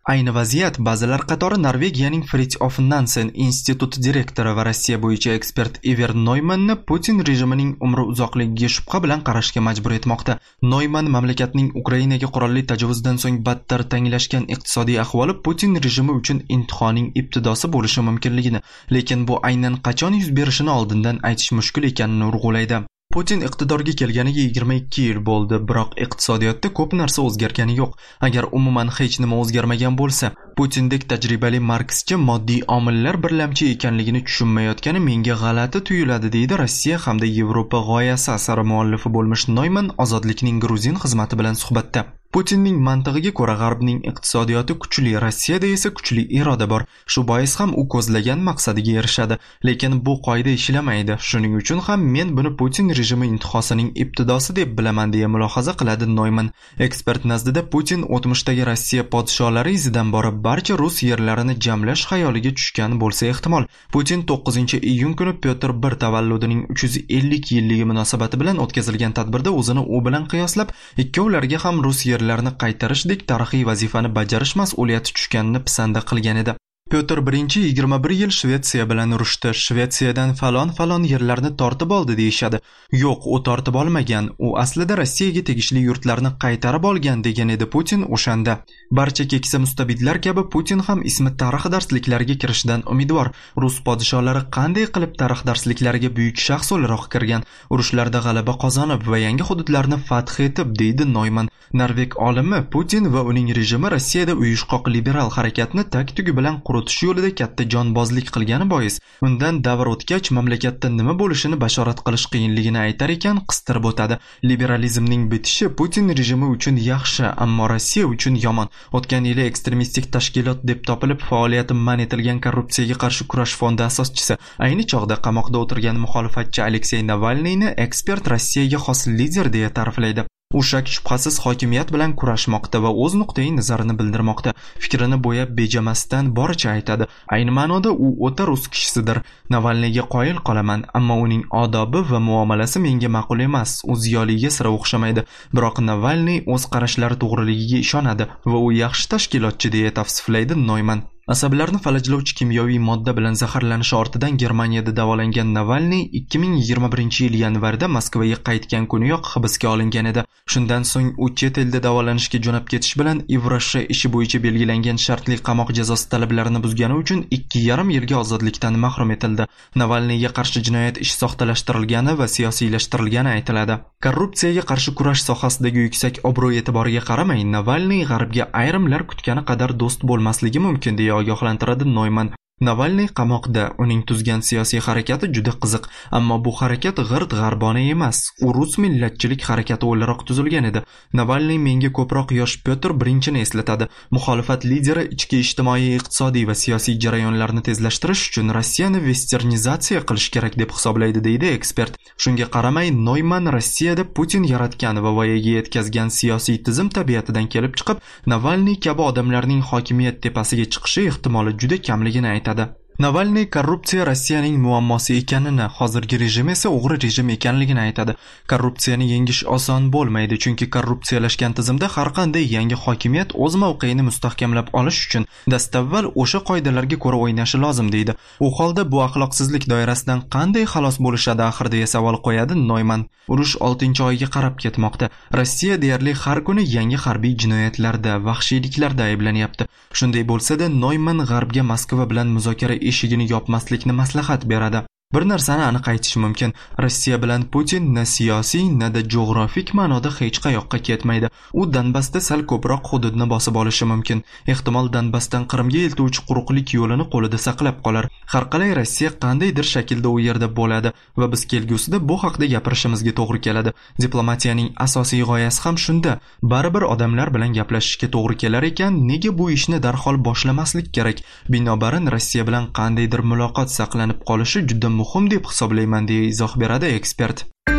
Speaker 1: Ayni vaziyat ba'zilar qatori Norvegiyaning Fridtjof Nansen instituti direktori va Rossiya bo'yicha ekspert Iver Neumanni Putin rejimining umri uzoqligiga shubha bilan qarashga majbur etmoqda. Neumann mamlakatning Ukrainaga qurolli tajovuzdan so'ng battar tanglashgan iqtisodiy ahvoli Putin rejimi uchun imtihonning ibtidosi bo'lishi mumkinligini, lekin bu aynan qachon yuz berishini oldindan aytish mushkul ekanini urg'ulaydi. Putin iqtidorga kelganiga 22 yil bo'ldi, biroq iqtisodiyotda ko'p narsa o'zgargani yo'q. Agar umuman hech nima o'zgarmagan bo'lsa, Putindek tajribali markschi moddiy omillar birlamchi ekanligini tushunmayotgani menga g'alati tuyuladi, deydi Rossiya hamda Yevropa g'oyasi asari muallifi bo'lmish Neumann Ozodlikning Gruzin xizmati bilan suhbatda. Putinning mantig'iga ko'ra G'arbning iqtisodiyoti kuchli, Rossiyada esa kuchli iroda bor. Shu bois ham u ko'zlagan maqsadiga erishadi, lekin bu qoida ishlamaydi. Shuning uchun ham men buni Putin rejimi intihosining ibtidosi deb bilaman, deya mulohaza qiladi Neumann. Ekspert nazdida Putin o'tmishdagi Rossiya podsholari izidan borib barcha rus yerlarini jamlash xayoliga tushgan bo'lsa ehtimol. Putin 9-iyun kuni Pyotr I tavalludining 350 yilligi munosabati bilan o'tkazilgan tadbirda o'zini u bilan qiyoslab, ikkovlariga ham rus yerlarini qaytarishdek tarixiy vazifani bajarish mas'uliyati tushganini pisanda qilgan edi. Pyotr I 21 yil Shvetsiya bilan urushdi. Shvetsiyadan falon yerlarni tortib oldi deyishadi. Yo'q, u tortib olmagan. U aslida Rossiyaga tegishli yurtlarni qaytarib olgan, degan edi Putin o'shanda. Barcha keksa mustabidlar kabi Putin ham ismi tarix darsliklariga kirishdan umidvor. Rus podsholari qanday qilib tarix darsliklariga buyuk shaxs o'laroq kirgan, urushlarda g'alaba qozonib va yangi hududlarni fath etib, deydi Neumann. Norveg olimi Putin va uning rejimi Rossiyada uyushqoq liberal harakatni tag-tugi bilan quritish yo'lida katta jonbozlik qilgani bois, undan davr o'tgach mamlakatda nima bo'lishini bashorat qilish qiyinligini aytar ekan, qistirib o'tadi. Liberalizmning bitishi Putin rejimi uchun yaxshi, ammo Rossiya uchun yomon. O'tgan yili ekstremistik tashkilot deb topilib faoliyati man etilgan Korrupsiyaga qarshi kurash fondi asoschisi, ayni chog'da qamoqda o'tirgan muxolifatchi Aleksey Navalniyni ekspert Rossiyaga xos lider deya ta'riflaydi. U shak shubhasiz hokimiyat bilan kurashmoqda va o'z nuqtai nazarini bildirmoqda. Fikrini bo'yab bejamasdan boricha aytadi. Ayni ma'noda u o'ta rus kishisidir. Navalniyga qoyil qolaman, ammo uning odobi va muomalasi menga ma'qul emas. U ziyoliga sira o'xshamaydi. Biroq Navalniy o'z qarashlari to'g'riligiga ishonadi va u yaxshi tashkilotchi, deya tavsiflaydi Neumann. Asablarni falajlovchi kimyoviy modda bilan zaharlanishi ortidan Germaniyada davolangan Navalniy 2021 yil yanvarda Moskvaga qaytgan kuniyoq hibsga olingan edi. Shundan so'ng u chet elda davolanishga jo'nab ketish bilan Ivrosha ishi bo'yicha belgilangan shartli qamoq jazosi talablarini buzgani uchun 2,5 yilga ozodlikdan mahrum etildi. Navalniyga qarshi jinoyat ishi soxtalashtirilgani va siyosiylashtirilgani aytiladi. Korrupsiyaga qarshi kurash sohasidagi yuksak obro' e'tiboriga qaramay, Navalniy G'arbga ayrimlar kutgani qadar do'st bo'lmasligi mumkin, deya ogohlantiradi Neumann. Navalniy qamoqda, uning tuzgan siyosiy harakati juda qiziq, ammo bu harakat g'irt-g'arbona emas. U rus millatchilik harakati o'laroq tuzilgan edi. Navalniy menga ko'proq yosh Pyotr I eslatadi. Muxolifat lideri ichki ijtimoiy, iqtisodiy va siyosiy jarayonlarni tezlashtirish uchun Rossiyani westernizatsiya qilish kerak deb hisoblaydi, deydi ekspert. Shunga qaramay, Neumann Rossiyada Putin yaratgan va voyaga yetkazgan siyosiy tizim tabiatidan kelib chiqib, Navalniy kabi odamlarning hokimiyat tepasiga chiqishi ehtimoli juda kamligini aytadi. Navalniy korrupsiya Rossiyaning muammosi ekanini, hozirgi rejim esa o'g'ri rejim ekanligini aytadi. Korrupsiyani yengish oson bo'lmaydi, chunki korrupsiyalashgan tizimda har qanday yangi hokimiyat o'z mavqeini mustahkamlab olish uchun dastavval o'sha qoidalarga ko'ra o'ynashi lozim, deydi. U holda bu axloqsizlik doirasidan qanday xalos bo'lishadi axir, deya savol qo'yadi Neumann. Urush 6-oyga qarab ketmoqda. Rossiya deyarli har kuni yangi harbiy jinoyatlarda, vahshiyliklarda ayblanyapti. Shunday bo'lsa-da, Neumann G'arbga Moskva bilan muzokara eshigini yopmaslikni maslahat beradi. Bir narsani aniq aytish mumkin. Rossiya bilan Putin na siyosiy, na da geografik ma'noda hech qayoqqa ketmaydi. U Donbassda sal ko'proq hududni bosib olishi mumkin. Ehtimol Donbassdan Qrimga eltuvchi quruqlik yo'lini qo'lida saqlab qolar. Har qalay Rossiya qandaydir shaklda u yerda bo'ladi va biz kelgusida bu haqda gapirishimizga to'g'ri keladi. Diplomatiyaning asosiy g'oyasi ham shunda. Baribir odamlar bilan gaplashishga to'g'ri kelar ekan, nega bu ishni darhol boshlamaslik kerak? Binobarin Rossiya bilan qandaydir muloqot saqlanib qolishi juda muhim deb hisoblayman, deya izoh beradi ekspert.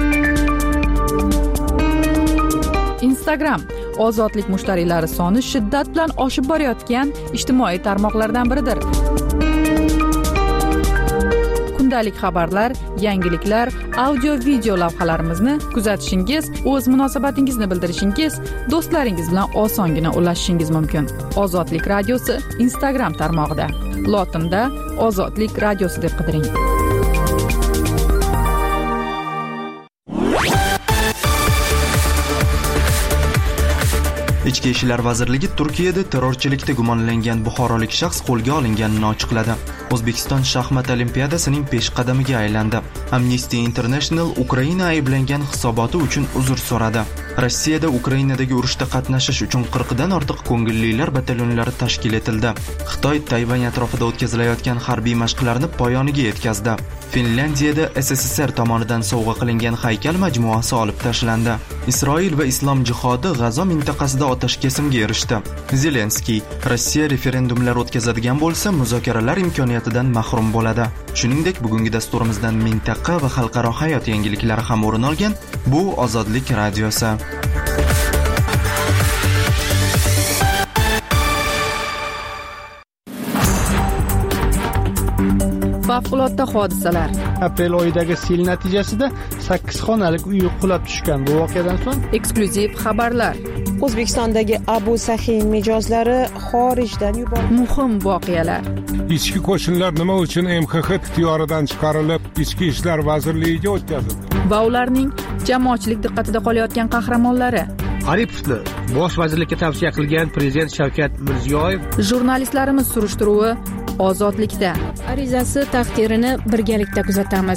Speaker 9: Instagram ozodlik mushtariylari soni shiddat bilan oshib borayotgan ijtimoiy tarmoqlardan biridir. kundalik xabarlar, yangiliklar, audio video lavhalarimizni kuzatishingiz, o'z munosabatingizni bildirishingiz, do'stlaringiz bilan osongina ulashishingiz mumkin. Ozodlik radiosi Instagram tarmog'ida lotinda Ozodlik radiosi deb qidiring.
Speaker 1: Ichki ishlar vazirligi Turkiyada terrorchilikda gumonlangan buxorolik shaxs qo'lga olinganini ochiqladi. O'zbekiston shaxmat olimpiadasining peshqadamiga aylandi. Amnesty International Ukraina ayblangan hisoboti uchun uzr so'radi. Rossiyada Ukrainadagi urushda qatnashish uchun 40 dan ortiq ko'ngillilar batalyonlari tashkil etildi. Xitoy Tayvan atrofida o'tkazilayotgan harbiy mashqlarni poyoniga yetkazdi. Finlandiyada SSSR tomonidan sovg'a qilingan haykal majmuasi olib tashlandi. Isroil va Islom jihodi G'azo mintaqasida otashkesimga erishdi. Zelenskiy Rossiya referendumlar o'tkazadigan bo'lsa, muzokaralar imkoniyatidan mahrum bo'ladi. Shuningdek, bugungi dasturimizdan mintaqa va xalqaro hayot yangiliklari ham o'rin olgan. Bu Ozodlik radiosi.
Speaker 9: Favqulodda hodisalar.
Speaker 3: Aprel oyidagi sel natijasida 8 xonalik uy qulab tushgan. Bu voqeadan so'ng
Speaker 9: eksklyuziv xabarlar.
Speaker 4: O'zbekistondagi Abu Sahiy mijozlari xorijdan yuborildi.
Speaker 9: Muhim voqealar.
Speaker 11: Ichki qo'shinlar nima uchun MXX ixtiyoridan chiqarilib, Ichki ishlar vazirligiga o'tkazildi?
Speaker 9: Va ularning jamoatchilik diqqatida qolayotgan qahramonlari.
Speaker 12: Aripovni bosh vazirlikka tavsiya qilgan prezident Shavkat Mirziyoyev.
Speaker 9: Jurnalistlarimiz surishtiruvi Ozodlikda.
Speaker 13: Arizasi taqdirini birgalikda kuzatamiz.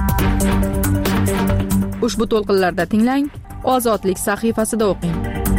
Speaker 9: Ushbu to'lqinlarda tinglang, Ozodlik sahifasida o'qing.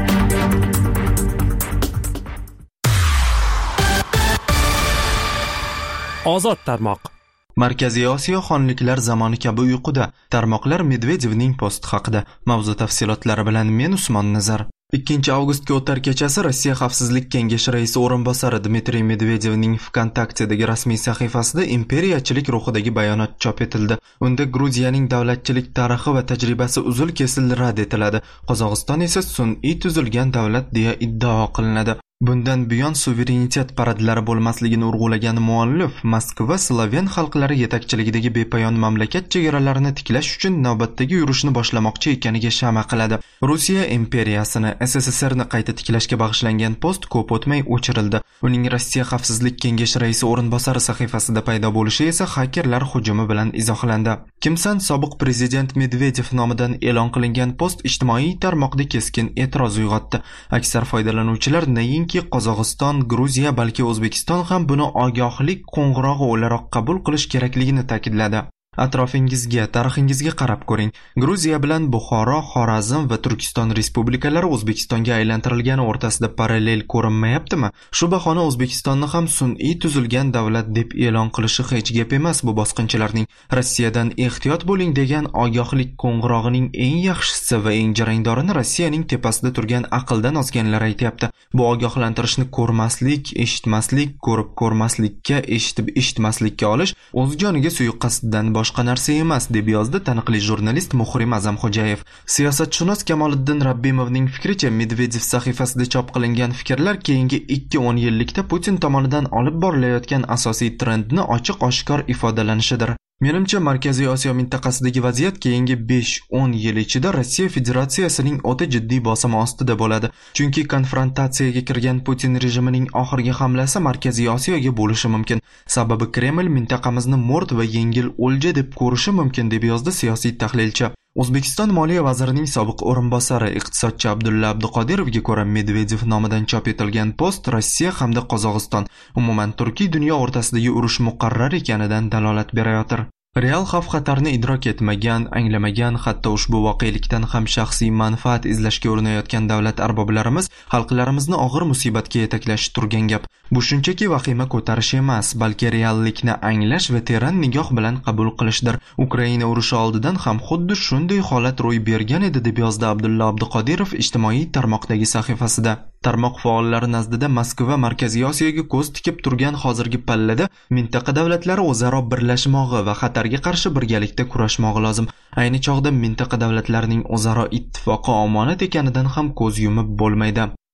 Speaker 14: Ozod tarmoq.
Speaker 1: Markaziy Osiyo xonliklar zamoni kabi uyquda. Tarmoqlar Medvedevning posti haqida. Mavzu tafsilotlari bilan men Usmon Nazar. 2 avgustga o'tar kechasi Rossiya Xavfsizlik kengashi raisi o'rinbosari Dmitriy Medvedevning VKontaktedagi rasmiy sahifasida imperiyachilik ruhidagi bayonot chop etildi. Unda Gruziyaning davlatchilik tarixi va tajribasi uzil-kesil rad etiladi. Qozog'iston esa sun'iy tuzilgan davlat deya iddao qilinadi. Bundan buyon suverenitet paradlari bo'lmasligini urg'ulagan muallif Moskva Slaven xalqlari yetakchiligidagi bepoyon mamlakat chegaralarini tiklash uchun navbatdagi yurishni boshlamoqchi ekaniga shama qiladi. Rossiya imperiyasini SSSRni qayta tiklashga bag'ishlangan post ko'p o'tmay o'chirildi. Uning Rossiya Xavfsizlik kengashi raisi o'rinbosari sahifasida paydo bo'lishi esa hakerlar hujumi bilan izohlandi. Kimsan sobiq prezident Medvedev nomidan e'lon qilingan post ijtimoiy tarmoqda keskin e'tiroz uyg'otdi. Aksar foydalanuvchilar nainki Qozog'iston, Gruziya balki O'zbekiston ham buni ogohlik qo'ng'irog'i o'laroq qabul qilish kerakligini ta'kidladi. Atrofingizga, tarixingizga qarab ko'ring. Gruziya bilan Buxoro, Xorazm va Turkiston respublikalari O'zbekistonga aylantirilgani o'rtasida parallel ko'rinmayaptimi? Shu bahona O'zbekistonni ham sun'iy tuzilgan davlat deb e'lon qilishi hech gap emas bu bosqinchilarning. Rossiyadan ehtiyot bo'ling degan ogohlik qo'ng'irog'ining eng yaxshisi va eng jarangdorini Rossiyaning tepasida turgan aqldan ozganlar aytayapti. Bu ogohlantirishni ko'rmaslik, eshitmaslik, ko'rib ko'rmaslikka, eshitib eshitmaslikka olish o'z joniga suiqasddan boshqa narsa emas, deb yozdi taniqli jurnalist Muhrim Azamxo'jayev. Siyosatshunos Kamoliddin Rabbimovning fikricha, Medvedev sahifasida chop qilingan fikrlar keyingi 2-10 yillikda Putin tomonidan olib borilayotgan asosiy trendni ochiq-oshkor ifodalanishidir. Menimcha, Markaziy Osiyo mintaqasidagi vaziyat keyingi 5-10 yil ichida Rossiya Federatsiyasining o'ta jiddiy bosimi ostida bo'ladi. Chunki konfrontatsiyaga kirgan Putin rejimining oxirgi hamlasi Markaziy Osiyoga bo'lishi mumkin. Sababi Kreml mintaqamizni mo'rt va yengil o'lja deb ko'rishi mumkin, deb yozdi siyosiy tahlilchi. O'zbekiston Moliya vazirining sobiq o'rinbosari iqtisodchi Abdulla Abduqodirovga ko'ra, Medvedev nomidan chop etilgan post Rossiya hamda Qozog'iston, umuman Turkiy dunyo o'rtasidagi urush muqarrar ekanidan dalolat berayotir. Real xavf-xatarni idrok etmagan, anglamagan, hatto ushbu voqelikdan ham shaxsiy manfaat izlashga urinayotgan davlat arboblarimiz xalqlarimizni og'ir musibatga yetaklashi turgan gap. Bu shunchaki vahima ko'tarish emas, balki reallikni anglash va teran nigoh bilan qabul qilishdir. Ukraina urushi oldidan ham xuddi shunday holat ro'y bergan edi, deb yozdi Abdulla Abduqodirov ijtimoiy tarmoqdagi sahifasida. Tarmoq faollari nazdida Moskva Markaziy Osiyoga ko'z tikib turgan hozirgi pallada mintaqa davlatlari o'zaro birlashmog'i va xatarga qarshi birgalikda kurashmog'i lozim. Ayni chog'da mintaqa davlatlarining o'zaro ittifoqi omonat ekanidan ham ko'z yumib bo'lmaydi.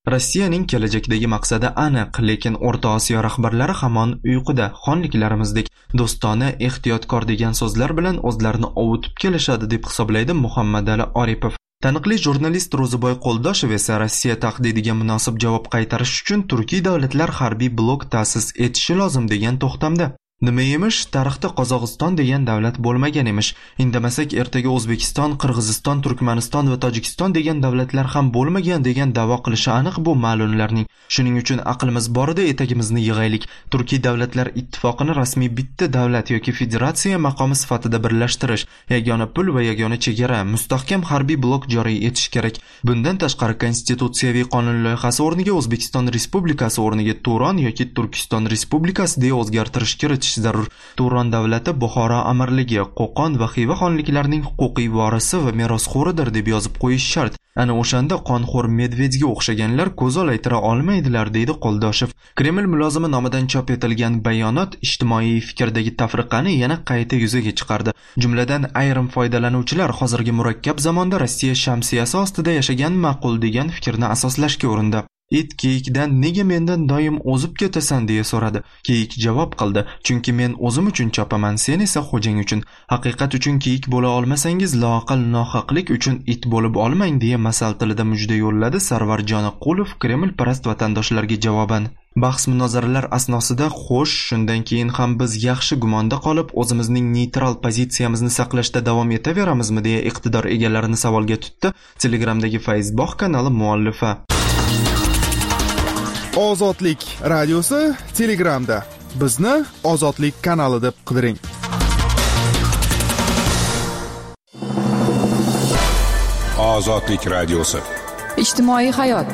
Speaker 1: Rossiyaning kelajakdagi maqsadi aniq, lekin O'rta Osiyo rahbarlari hamon uyquda. Xonliklarimizdek do'stona, ehtiyotkor degan so'zlar bilan o'zlarini ovutib kelishadi deb hisoblaydi Muhammad Ali Oripov. Taniqli jurnalist Ro'ziboy Qo'ldoshev esa Rossiya tahdidiga munosib javob qaytarish uchun Turkiy davlatlar harbiy blok ta'sis etishi lozim degan to'xtamda. Nima emish, tarixda Qozog'iston degan davlat bo'lmagan emish. Indamasak ertaga O'zbekiston, Qirg'iziston, Turkmaniston va Tojikiston degan davlatlar ham bo'lmagan degan da'vo qilishi aniq bu ma'lumlarning. Shuning uchun aqlimiz borida etagimizni yig'aylik. Turkiy davlatlar ittifoqini rasmiy bitta davlat yoki federatsiya maqomi sifatida birlashtirish, yagona pul va yagona chegara, mustahkam harbiy blok joriy etish kerak. Bundan tashqari konstitutsiyaviy qonun loyihasi o'rniga O'zbekiston Respublikasi o'rniga Turon yoki Turkiston Respublikasi deya o'zgartirish kiritish zarur. Turon davlati Buxoro amirligi, Qo'qon va Xiva xonliklarining huquqiy vorisi va merosxo'ridir deb yozib qo'yish shart. Ana o'shanda qonxo'r Medvedga o'xshaganlar ko'z olaytira olmaydilar, deydi Qo'ldoshev. Kreml mulozimi nomidan chop etilgan bayonot ijtimoiy fikrdagi tafriqani yana qayta yuzaga chiqardi. Jumladan, ayrim foydalanuvchilar hozirgi murakkab zamonda Rossiya shamsiyasi ostida yashagan ma'qul degan fikrni asoslashga urindi. It kiyikdan nega mendan doim o'zib ketasan deya so'radi. Kiyik javob qildi: chunki men o'zim uchun chopaman, sen esa xo'jang uchun. Haqiqat uchun kiyik bo'la olmasangiz, loaqal nohaqlik uchun it bo'lib olmang deya masal tilida mujda yo'lladi Sarvar Joniqulov Kreml parast vatandoshlarga javoban. Bahs munozaralar asnosida xo'sh, shundan keyin ham biz yaxshi gumonda qolib, o'zimizning neytral pozitsiyamizni saqlashda davom etaveramizmi deya iqtidor egalarini savolga tutdi Telegramdagi Facebook kanali muallifi.
Speaker 2: Ozodlik radiosi Telegramda. Bizni Ozodlik kanali deb qidiring.
Speaker 11: Ozodlik radiosi.
Speaker 9: Ijtimoiy hayot.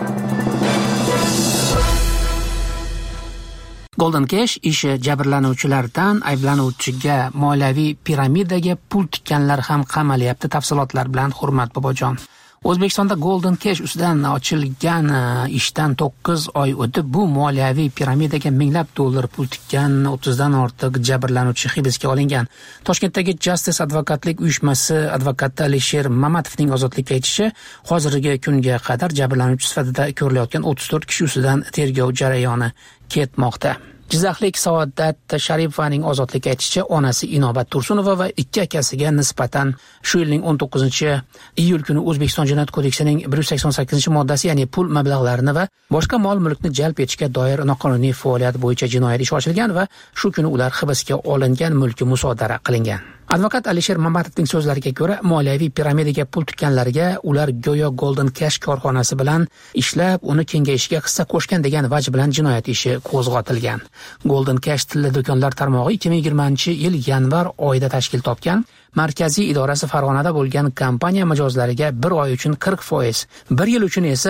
Speaker 12: Golden Cash ishi jabrlanuvchilardan ayblanuvchiga moliyaviy piramidaga pul tikkanlar ham qamalyapti. Tafsilotlar bilan Hurmat Bobojon. O'zbekistonda Golden Cash ustidan ochilgan ishdan 9 oy o'tib, bu moliyaviy piramidaga minglab dollar pul tikkan 30 dan ortiq jabrlanuvchi hibsga olingan. Toshkentdagi Justice advokatlik uyushmasi advokati Alisher Mamatovning ozodlikka aytishi, hozirgi kunga qadar jabrlanuvchi sifatida ko'rilayotgan 34 kishi ustidan tergov jarayoni ketmoqda. Jizzaxlik Saodat Sharipovaning ozodlikka aytishicha, onasi Inobat Tursunova va ikki akasiga nisbatan shu yilning 19-iyul kuni O'zbekiston Jinoyat kodeksining 188-moddasi, ya'ni pul mablag'larini va boshqa mol-mulkni jalb etishga doir noqonuniy faoliyat bo'yicha jinoyat ishi ochilgan va shu kuni ular hibsga olingan, mulki musodara qilingan. Advokat Alisher Mamatovning so'zlariga ko'ra, moliyaviy piramidaga pul tikkanlarga ular go'yo Golden Cash korxonasi bilan ishlab, uni kengayishiga hissa qo'shgan degan vaj bilan jinoyat ishi qo'zg'atilgan. Golden Cash tilla do'konlar tarmog'i 2020-yil yanvar oyida tashkil topgan. Markaziy idorasi Farg'onada bo'lgan kompaniya mijozlariga 1 oy uchun 40%, 1 yil uchun esa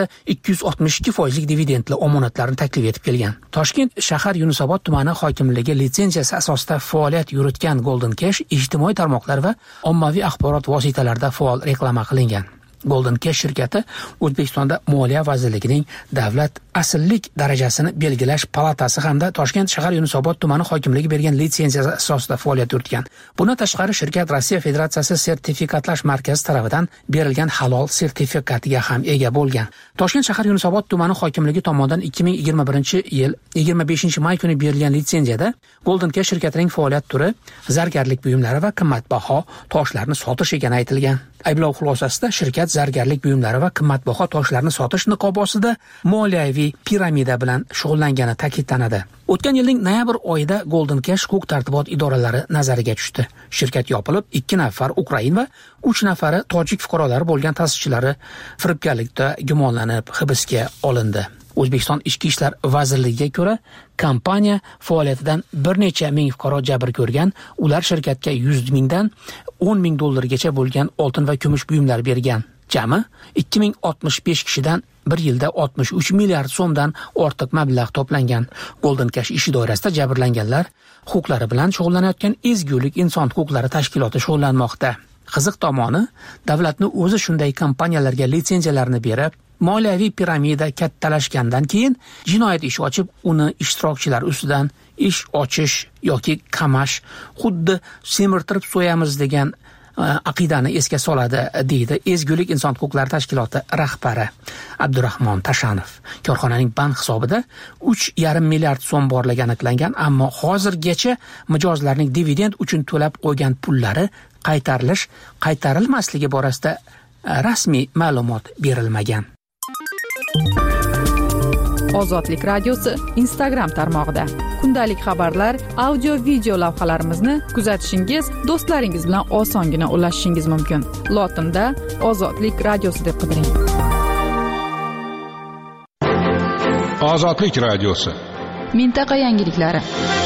Speaker 12: 262% dividendli omonatlarni taklif etib kelgan. Toshkent shahar Yunusobod tumani hokimligi litsenziyasi asosida faoliyat yuritgan Golden Cash ijtimoiy tarmoqlar va ommaviy axborot vositalarida faol reklama qilingan. Golden Cash shirkati O'zbekistonda Moliya vazirligining davlat asillik darajasini belgilash palatasi hamda Toshkent shahar Yunusobod tumani hokimligi bergan litsenziyasi asosida faoliyat yuritgan. Bundan tashqari shirkat Rossiya Federatsiyasi sertifikatlash markazi tomonidan berilgan halol sertifikatiga ham ega bo'lgan. Toshkent shahar Yunusobod tumani hokimligi tomonidan 2021-yil 25-may kuni berilgan litsenziyada Golden Cash shirkatining faoliyat turi zargarlik buyumlari va qimmatbaho toshlarni sotish ekani aytilgan. Ayblov xulosasida shirkat zargarlik buyumlari va qimmatbaho toshlarni sotish niqobi ostida moliyaviy piramida bilan shug'ullangani ta'kidlanadi. O'tgan yilning noyabr oyida Golden Cash huquq tartibot idoralari nazariga tushdi. Shirkat yopilib, 2 nafar Ukrain va 3 nafari tojik fuqarolari bo'lgan ta'sischilari firibgarlikda gumonlanib hibsga olindi. O'zbekiston Ichki ishlar vazirligiga ko'ra, kompaniya faoliyatidan bir necha ming fuqaro jabr ko'rgan. Ular shirkatga 100 mingdan 10 ming dollargacha bo'lgan oltin va kumush buyumlar bergan. Jami 2065 kishidan bir yilda 63 milliard so'mdan ortiq mablag' to'plangan. Golden Cash ishi doirasida jabrlanganlar huquqlari bilan shug'ullanayotgan Ezgulik inson huquqlari tashkiloti shug'ullanmoqda. Qiziq tomoni, davlatning o'zi shunday kompaniyalarga litsenziyalarni berib, moliyaviy piramida kattalashgandan keyin jinoyat ishi ochib, uni ishtirokchilar ustidan ish ochish yoki qamash, xuddi semirtirib so'yamiz degan aqidani esga soladi, deydi Ezgulik inson huquqlari tashkiloti rahbari Abdurahmon Tashanov. Korxonaning bank hisobida 3,5 milliard so'm borligi aniqlangan, ammo hozirgacha mijozlarning dividend uchun to'lab qo'ygan pullari qaytarilmasligi borasida rasmiy ma'lumot berilmagan.
Speaker 9: Ozodlik radiosi Instagram tarmog'ida kundalik xabarlar, audio video lavhalarimizni kuzatishingiz, do'stlaringiz bilan osongina ulashishingiz mumkin. Lotinda Ozodlik radiosi deb qidiring.
Speaker 11: Ozodlik radiosi.
Speaker 9: Mintaqa yangiliklari.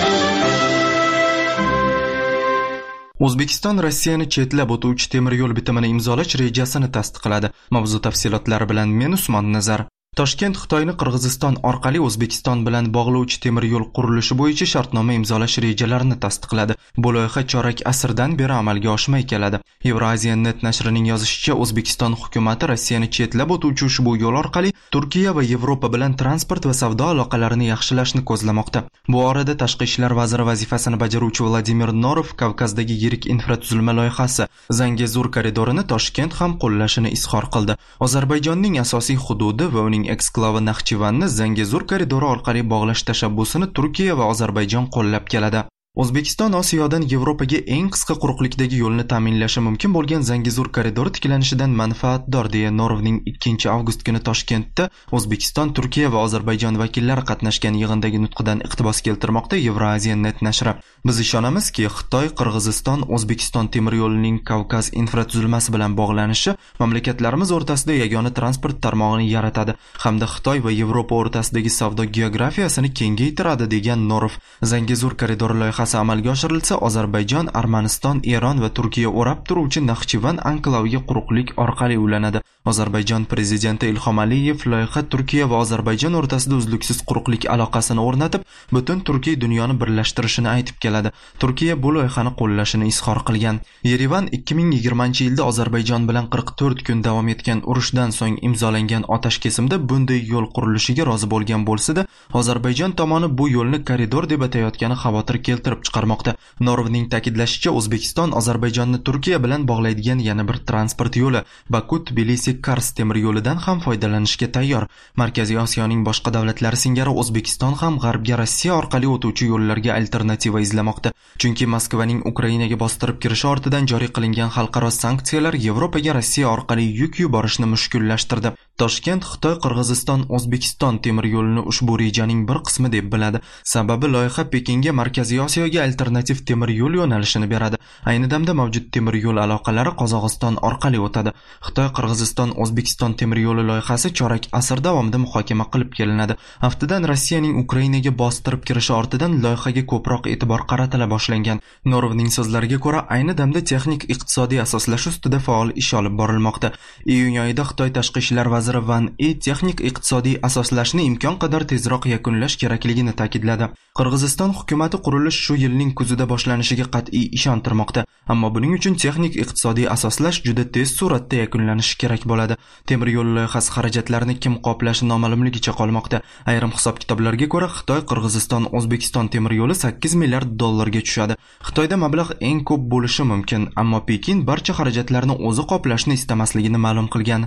Speaker 1: O'zbekiston Rossiyani chetlab o'tuvchi temir yo'l bitimini imzolash rejasini tasdiqladi. Mavzu tafsilotlari bilan men Usmon Nazar. Toshkent Xitoyni Qirg'iziston orqali O'zbekiston bilan bog'lovchi temir yo'l qurilishi bo'yicha shartnoma imzolash rejalarini tasdiqladi. Bu loyiha chorak asrdan beri amalga oshmay keladi. Euraziya.net nashrining yozishicha, O'zbekiston hukumatı Rossiyani chetlab o'tuvchi ushbu yo'l orqali Turkiya va Yevropa bilan transport va savdo aloqalarini yaxshilashni ko'zlamoqda. Bu orada Tashqi ishlar vaziri vazifasini bajaruvchi Vladimir Norov Kavkazdagi yirik infratuzilma loyihasi Zangezur koridorini Toshkent ham qo'llashini izhor qildi. Ozarbayjonning asosiy hududi va uning eksklavi Naxchivanni Zangezur koridori orqali bog'lash tashabbusini Turkiya va Ozarbayjon qo'llab keladi. O'zbekiston Osiyodan Yevropaga eng qisqa quruqlikdagi yo'lni ta'minlashi mumkin bo'lgan Zangezur koridori tiklanishidan manfaatdor, deya Norovning 2-avgust kuni Toshkentda O'zbekiston, Turkiya va Ozarbayjon vakillari qatnashgan yig'indagi nutqidan iqtibos keltirmoqda Euraziya.net nashri. Biz ishonamizki, Xitoy, Qirg'iziston, O'zbekiston temir yo'lining Kavkaz infratuzilmasi bilan bog'lanishi mamlakatlarimiz o'rtasida yagona transport tarmog'ini yaratadi hamda Xitoy va Yevropa o'rtasidagi savdo geografiyasini kengaytiradi, degan Norov. Zangezur koridori loyihasi amalga oshirilsa, Ozarbayjon, Armaniston, Eron va Turkiya o'rab turuvchi Naxchivan anklaviga quruqlik orqali ulanadi. Ozarbayjon prezidenti Ilhom Aliyev loyiha Turkiya va Ozarbayjon o'rtasida uzluksiz quruqlik aloqasini o'rnatib, butun Turkiy dunyoni birlashtirishini aytib keladi. Turkiya bu loyihani qo'llashini izhor qilgan. Yerevan 2020-yilda Ozarbayjon bilan 44 kun davom etgan urushdan so'ng imzolangan otashkesimda bunday yo'l qurilishiga rozi bo'lgan bo'lsa-da, Ozarbayjon tomoni bu yo'lni koridor deb atayotgani xavotir keltirib chiqarmoqda. Norovning ta'kidlashicha, O'zbekiston Ozarbayjonni Turkiya bilan bog'laydigan yana bir transport yo'li Baku-Tbilisi-Kars temir yo'lidan ham foydalanishga tayyor. Markaziy Osiyoning boshqa davlatlari singari O'zbekiston ham g'arbga Rossiya orqali o'tuvchi yo'llarga alternativa izlamoqda. Chunki Moskvaning Ukrainaga bostirib kirishi ortidan joriy qilingan xalqaro sanksiyalar Yevropaga Rossiya orqali yuk yuborishni mushkullashtirdi. Toshkent Xitoy, Qirg'iziston, O'zbekiston temir yo'lini ushbu rejaning bir qismi deb biladi. Sababi loyiha Pekinga Markaziy Osiyoga alternativ temir yo'l yo'nalishini beradi. Ayni damda mavjud temir yo'l aloqalari Qozog'iston orqali o'tadi. Xitoy, Qirg'iziston, O'zbekiston temir yo'li loyihasi chorak asr davomida muhokama qilib kelinadi. Aftidan Rossiyaning Ukrainaga bostirib kirishi ortidan loyihaga ko'proq e'tibor qaratila boshlangan. Norovning so'zlariga ko'ra, ayni damda texnik iqtisodiy asoslash ustida faol ish olib borilmoqda. Iyun oyida Xitoy tashqi ishlar vaziri Van Yi texnik iqtisodiy asoslashni imkon qadar tezroq yakunlash kerakligini ta'kidladi. Qirg'iziston hukumatı qurilish shu yilning kuzida boshlanishiga qat'iy ishontirmoqda, ammo buning uchun texnik iqtisodiy asoslash juda tez sur'atda yakunlanishi kerak bo'ladi. Temir yo'l loyihasi xarajatlarini kim qoplashi noma'lumligicha qolmoqda. Ayrim hisob-kitoblarga ko'ra, Xitoy, Qirg'iziston, O'zbekiston temir yo'li 8 milliard dollarga tushadi. Xitoyda mablag' eng ko'p bo'lishi mumkin, ammo Pekin barcha xarajatlarni o'zi qoplashni istamasligini ma'lum qilgan.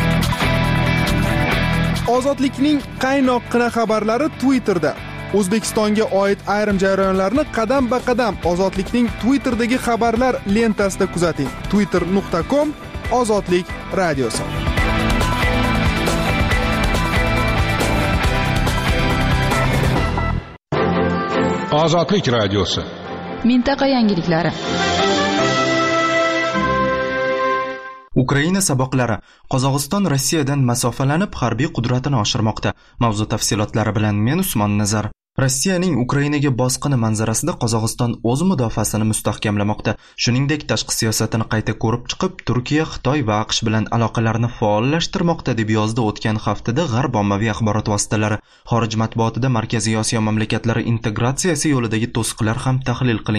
Speaker 2: Ozodlikning qaynoqqina xabarlari Twitterda. O'zbekistonga oid ayrim jarayonlarni qadam-ba-qadam Ozodlikning Twitter'dagi xabarlar lentasida kuzating. twitter.com/ozodlik radiosi.
Speaker 11: Ozodlik radiosi.
Speaker 9: Mintaqa yangiliklari.
Speaker 1: Ukraina saboqlari. Qozog'iston Rossiyadan masofalanib harbiy qudratini oshirmoqda. Mavzu tafsilotlari bilan men Usmon Nazar. Rossiyaning Ukrainaga bosqini manzarasida Qozog'iston o'z mudofaasini mustahkamlamoqda. Shuningdek, tashqi siyosatini qayta ko'rib chiqib, Turkiya, Xitoy va AQSh bilan aloqalarni faollashtirmoqda deb yozdi o'tgan haftada G'arb ommaviy axborot vositalari. Xorij matbuotida Markaziy Osiyo mamlakatlari integratsiyasi yo'lidagi to'siqlar ham tahlil qilingan.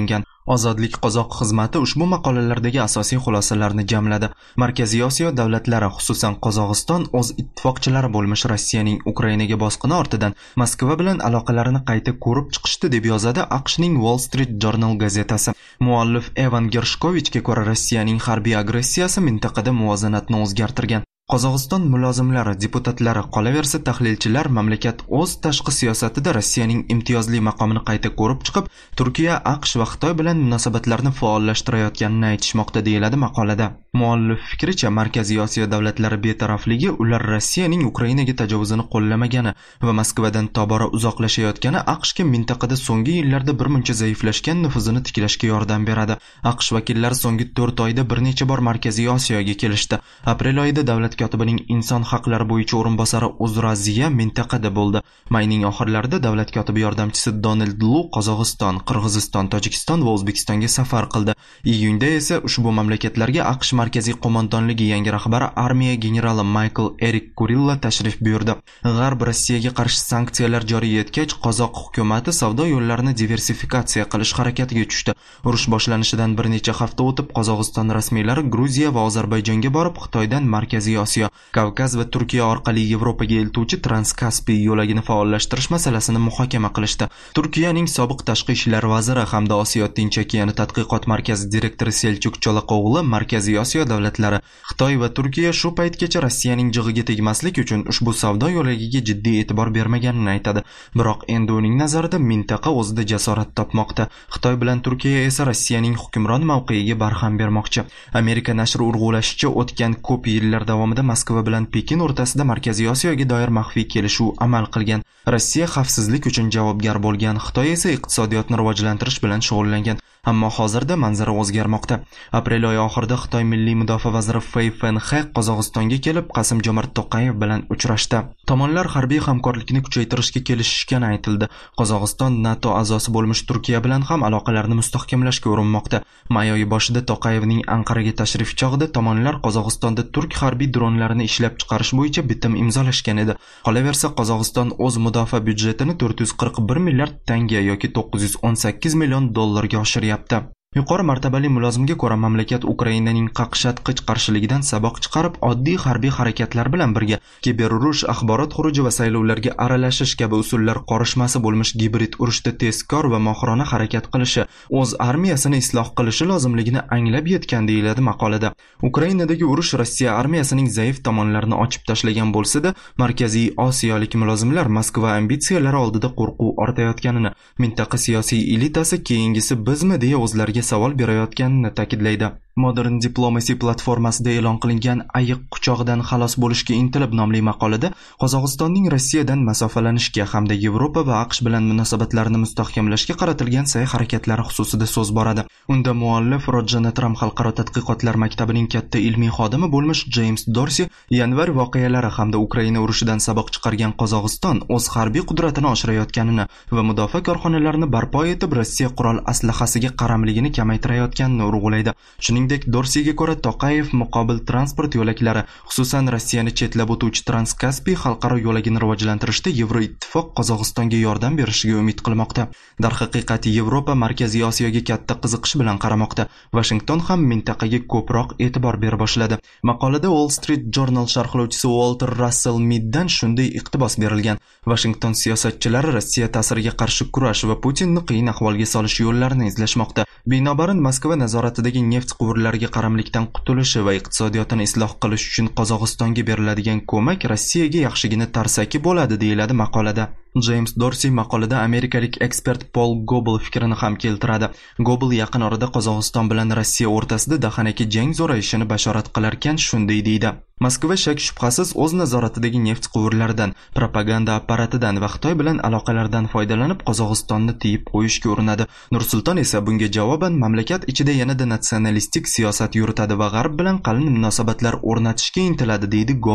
Speaker 1: Ozodlik qozoq xizmati ushbu maqolalardagi asosiy xulosalarni jamladi. Markaziy Osiyo davlatlari, xususan Qozog'iston, o'z ittifoqchilari bo'lmish Rossiyaning Ukrainaga bosqini ortidan Moskva bilan aloqalarini qayta ko'rib chiqishdi deb yozadi AQShning Wall Street Journal gazetasi. Muallif Evan Gershkovichga ko'ra, Rossiyaning harbiy agressiyasi mintaqada muvozanatni o'zgartirgan. Qozog'iston mulozimlari, deputatlari, qolaversa tahlilchilar mamlakat o'z tashqi siyosatida Rossiyaning imtiyozli maqomini qayta ko'rib chiqib, Turkiya, AQSh va Xitoy bilan munosabatlarni faollashtirayotganini aytishmoqda, deyiladi maqolada. Muallif fikricha, Markaziy Osiyo davlatlari betarafligi ular Rossiyaning Ukrainaga tajovuzini qo'llamagani va Moskvadan tobora uzoqlashayotgani AQShga mintaqada so'nggi yillarda bir muncha zaiflashgan nufuzini tiklashga yordam beradi. AQSh vakillari so'nggi 4 oyda bir necha bor Markaziy Osiyoga kelishdi. Aprel oyida davlat kotibining inson haqlari bo'yicha o'rinbosari Uzraziya mintaqada bo'ldi. Mayning oxirlarida davlat kotibi yordamchisi Donald Lu Qozog'iston, Qirg'iziston, Tojikiston va O'zbekistonga safar qildi. Iyunda esa ushbu mamlakatlarga AQSh markaziy qo'mondonligi yangi rahbari armiya generali Michael Erik Kurilla tashrif buyurdi. G'arb Rossiyaga qarshi sanksiyalar joriy etgach, qozoq hukumati savdo yo'llarini diversifikatsiya qilish harakatiga tushdi. Urush boshlanishidan bir necha hafta o'tib, Qozog'iston rasmiylari Gruziya va Ozarbayjonga borib, Xitoydan Markaziy Osiyo, Kavkaz va Turkiya orqali Yevropaga eltuvchi Transkaspiy yo'lagini faollashtirish masalasini muhokama qilishdi. Turkiyaning sobiq tashqi ishlar vaziri hamda Osiyo Tinch okeani tadqiqot markazi direktori Selchuk Cho'laqo'g'li Markaziy Osiyo davlatlari, Xitoy va Turkiya shu paytgacha Rossiyaning jig'iga tegmaslik uchun ushbu savdo yo'lagiga jiddiy e'tibor bermaganini aytadi. Biroq endi uning nazarida mintaqa o'zida jasorat topmoqda. Xitoy bilan Turkiya esa Rossiyaning hukmron mavqeyiga barham bermoqchi. Amerika nashri urg'ulashicha, o'tgan ko'p yillar davomida Moskva bilan Pekin o'rtasida Markaziy Osiyoga doir maxfiy kelishuv amal qilgan. Rossiya xavfsizlik uchun javobgar bo'lgan, Xitoy esa iqtisodiyotni rivojlantirish bilan shug'ullangan. Ammo hozirda manzara o'zgarmoqda. Aprel oyi oxirida Xitoy milliy mudofaa vaziri Fei Fenhe Qozog'istonga kelib, Qasim-Jomart To'qayev bilan uchrashdi. Tomonlar harbiy hamkorlikni kuchaytirishga kelishishgani aytildi. Qozog'iston NATO a'zosi bo'lmish Turkiya bilan ham aloqalarni mustahkamlashga urinmoqda. May oyi boshida To'qayevning Anqaraga tashrifi chog'ida tomonlar Qozog'istonda turk harbiy dronlarini ishlab chiqarish bo'yicha bitim imzolashgan edi. Qolaversa, Qozog'iston o'z mudofaa byudjetini 441 milliard tanga yoki 918 million dollarga oshiryapti. Yuqori martabali mulozimga ko'ra, mamlakat Ukrainaning qaqshatqich qarshiligidan saboq chiqarib, oddiy harbiy harakatlar bilan birga kiberurush, axborot xuruji va saylovlarga aralashish kabi usullar qorishmasi bo'lmish gibrid urushda tezkor va mohirona harakat qilishi, o'z armiyasini isloh qilishi lozimligini anglab yetgan, deyiladi maqolada. Ukrainadagi urush Rossiya armiyasining zaif tomonlarini ochib tashlagan bo'lsa-da, Markaziy Osiyolik mulozimlar Moskva ambitsiyalari oldida qo'rquv ortayotganini, mintaqa siyosiy elitasi keyingisi bizmi deya o'zlariga savol berayotganini ta'kidlaydi. Modern Diplomacy platformasida e'lon qilingan ayiq quchog'idan xalos bo'lishga intilib nomli maqolada Qozog'istonning Rossiyadan masofalanishga hamda Yevropa va AQSh bilan munosabatlarni mustahkamlashga qaratilgan sa'y-harakatlari xususida so'z boradi. Unda muallif Rojanatram xalqaro tadqiqotlar maktabining katta ilmiy xodimi bo'lmish James Dorsi yanvar voqealari hamda Ukraina urushidan saboq chiqargan Qozog'iston o'z harbiy qudratini oshirayotganini va mudofaa korxonalarini barpo etib Rossiya qurol aslahasiga qaramligini kamaytirayotganini urg'ulaydi. Shuningdek, Dorsiga ko'ra To'qayev muqobil transport yo'laklari, xususan Rossiyani chetlab o'tuvchi Transkaspiy xalqaro yo'lagini rivojlantirishda Yevroittifoq Qozog'istonga yordam berishiga umid qilmoqda. Darhaqiqat, Yevropa Markaziy Osiyoga katta qiziqish bilan qaramoqda. Washington ham mintaqaga ko'proq e'tibor bera boshladi. Maqolada Wall Street Journal sharhlovchisi Walter Russell Meaddan shunday iqtibos berilgan. Washington siyosatchilari Rossiya ta'siriga qarshi kurash va Putinni qiyin ahvolga solish yo'llarini izlashmoqda. Binobarin, Moskva nazoratidagi neft quvurlariga qaramlikdan qutulishi va iqtisodiyotini isloh qilish uchun Qozog'istonga beriladigan ko'mak Rossiyaga yaxshigina tarsaki bo'ladi, deyiladi maqolada. James Dorsi maqolada amerikalik ekspert Paul Gobel fikrini ham keltiradi. Gobel yaqin orada Qozog'iston bilan Rossiya o'rtasida dahanaki jang zo'rayishini bashorat qilarkan shunday deydi. Moskva shak shubhasiz o'z nazoratidagi neft quvurlaridan, propaganda apparatidan va Xitoy bilan aloqalardan foydalanib Qozog'istonni tiyib qo'yishga urinadi. Nursulton esa bunga javoban mamlakat ichida yanada natsionalistik siyosat yuritadi va G'arb bilan qalin munosabatlar o'rnatishga intiladi, deydi Gobel.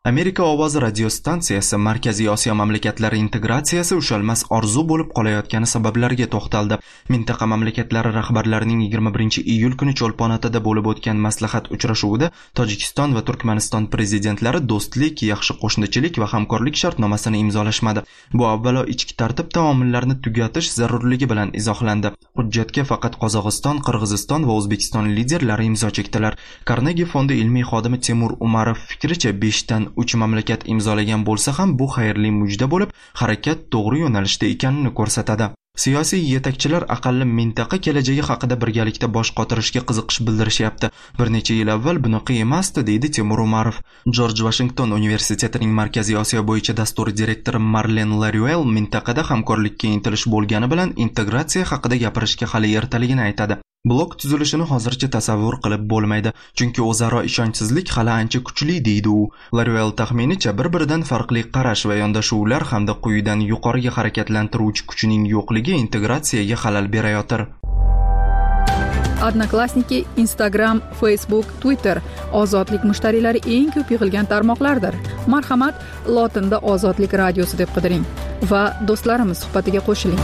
Speaker 1: Amerika ovozi radiostansiyasi Markaziy Osiyo mamlakatlari integratsiyasi ushalmas orzu bo'lib qolayotgani sabablariga to'xtaldi. Mintaqa mamlakatlari rahbarlarining 21-iyul kuni Cho'lponatida bo'lib o'tgan maslahat uchrashuvida Tojikiston va Turkmaniston prezidentlari do'stlik, yaxshi qo'shnichilik va hamkorlik shartnomasini imzolashmadi. Bu avvalo ichki tartib taomillarini tugatish zarurligi bilan izohlandi. Hujjatga faqat Qozog'iston, Qirg'iziston va O'zbekiston liderlari imzo chekdilar. Carnegie fondi ilmiy xodimi Temur Umarov fikricha 5 dan 3 mamlakat imzolagan bo'lsa ham bu xayrli mujda bo'lib, harakat to'g'ri yo'nalishda ekanini ko'rsatadi. Siyosiy yetakchilar aqalli mintaqa kelajagi haqida birgalikda bosh qotirishga qiziqish bildirishyapti. Bir necha yil avval bunaqa emasdi, deydi Temur Umarov. George Washington universitetining Markaziy Osiyo bo'yicha dastur direktori Marlen Laruel mintaqada hamkorlikka intilish bo'lgani bilan integratsiya haqida gapirishga hali ertaligini aytadi. Blok tuzilishini hozircha tasavvur qilib bo'lmaydi, chunki o'zaro ishonchsizlik hali ancha kuchli, deydi u. Laruel taxminicha bir-biridan farqli qarash va yondashuvlar hamda quyidan yuqoriga harakatlantiruvchi kuchining yo'qligi integratsiyaga xalal berayotir.
Speaker 9: Odnoklassniki, Instagram, Facebook, Twitter ozodlik mushtariylari eng ko'p yig'ilgan tarmoqlardir. Marhamat, lotinda Ozodlik radiosi deb qidiring va do'stlarimiz suhbatiga qo'shiling.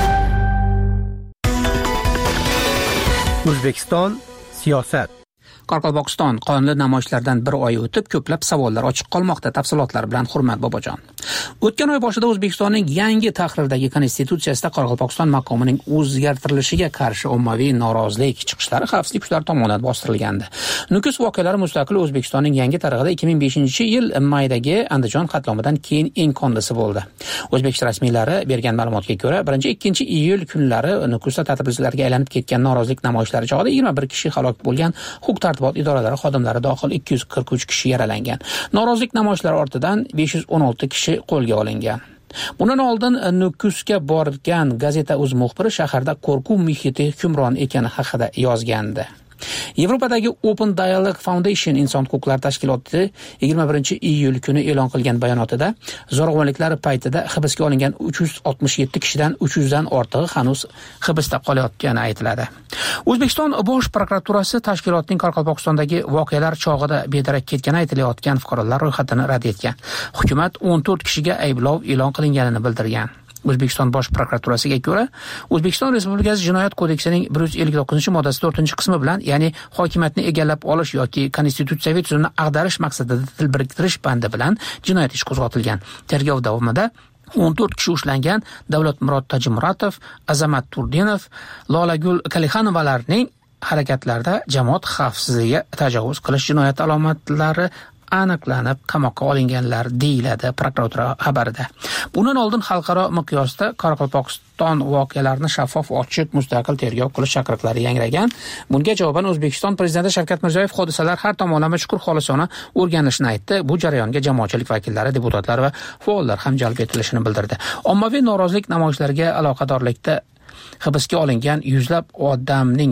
Speaker 14: O'zbekiston siyosat.
Speaker 12: Qoraqalpog'iston qonli namoyishlardan bir oy o'tib, ko'plab savollar ochiq qolmoqda. Tafsilotlar bilan Hurmat Bobojon. O'tgan oy boshida O'zbekistonning yangi tahrirdagi konstitutsiyasida Qoraqalpog'iston maqomining o'zgartirilishiga qarshi ommaviy norozilik chiqishlari xavfsizlik kuchlari tomonidan bostirilgandi. Nukus voqealari mustaqil O'zbekistonning yangi tarixida 2005-yil maydagi Andijon qatlomidan keyin eng qonlisi bo'ldi. O'zbek rasmiylari bergan ma'lumotga ko'ra, 1-2-iyul kunlari Nukusda tartibsizlarga aylanib ketgan norozilik namoyishlari chog'ida 21 kishi halok bo'lgan, huquq-tartibot idoralari xodimlari dohil 243 kishi yaralangan. Norozilik namoyishlari ortidan 516 kishi qo'lga olingan. Bundan oldin Nukusga borgan gazeta.uz muxbiri shaharda qo'rquv muhiti hukmron ekani haqida yozgandi. Yevropadagi Open Dialogue Foundation inson huquqlari tashkiloti 21-iyul kuni e'lon qilgan bayonotida zo'ravonliklar paytida hibsga olingan 367 kishidan 300 dan ortig'i hanuz hibsda qolayotgani aytiladi. O'zbekiston Bosh prokuraturasi tashkilotning Qoraqalpog'istondagi voqealar chog'ida bedarak ketgani aytilayotgan fuqarolar ro'yxatini rad etgan. Hukumat 14 kishiga ayblov e'lon qilinganini bildirgan. O'zbekiston Bosh prokuraturasiga ko'ra, O'zbekiston Respublikasi Jinoyat kodeksining 159-moddasi 4-qismi bilan, ya'ni hokimiyatni egallab olish yoki konstitutsiyaviy tuzumni ag'darish maqsadida til biriktirish bandi bilan jinoyat ishi qo'zg'atilgan. Tergov davomida 14 kishi ushlangan. Davlatmurod Tajimuratov, Azamat Turdinov, Lolagul Kalixanovalarning harakatlarda jamoat xavfsizligiga tajovuz qilish jinoyat alomatlari aniqlanib qamoqqa olinganlar deyiladi prokuratura xabarida. Bundan oldin xalqaro miqyosda Qoraqalpog'iston voqealarini shaffof, ochiq, mustaqil tergov qilish chaqiriqlari yangragan. Bunga javoban O'zbekiston prezidenti Shavkat Mirziyoyev hodisalar har tomonlama chuqur xolisona o'rganilishini aytdi. Bu jarayonga jamoatchilik vakillari, deputatlar va faollar ham jalb etilishini bildirdi. Ommaviy norozilik namoyishlariga aloqadorlikda hibsga olingan yuzlab odamning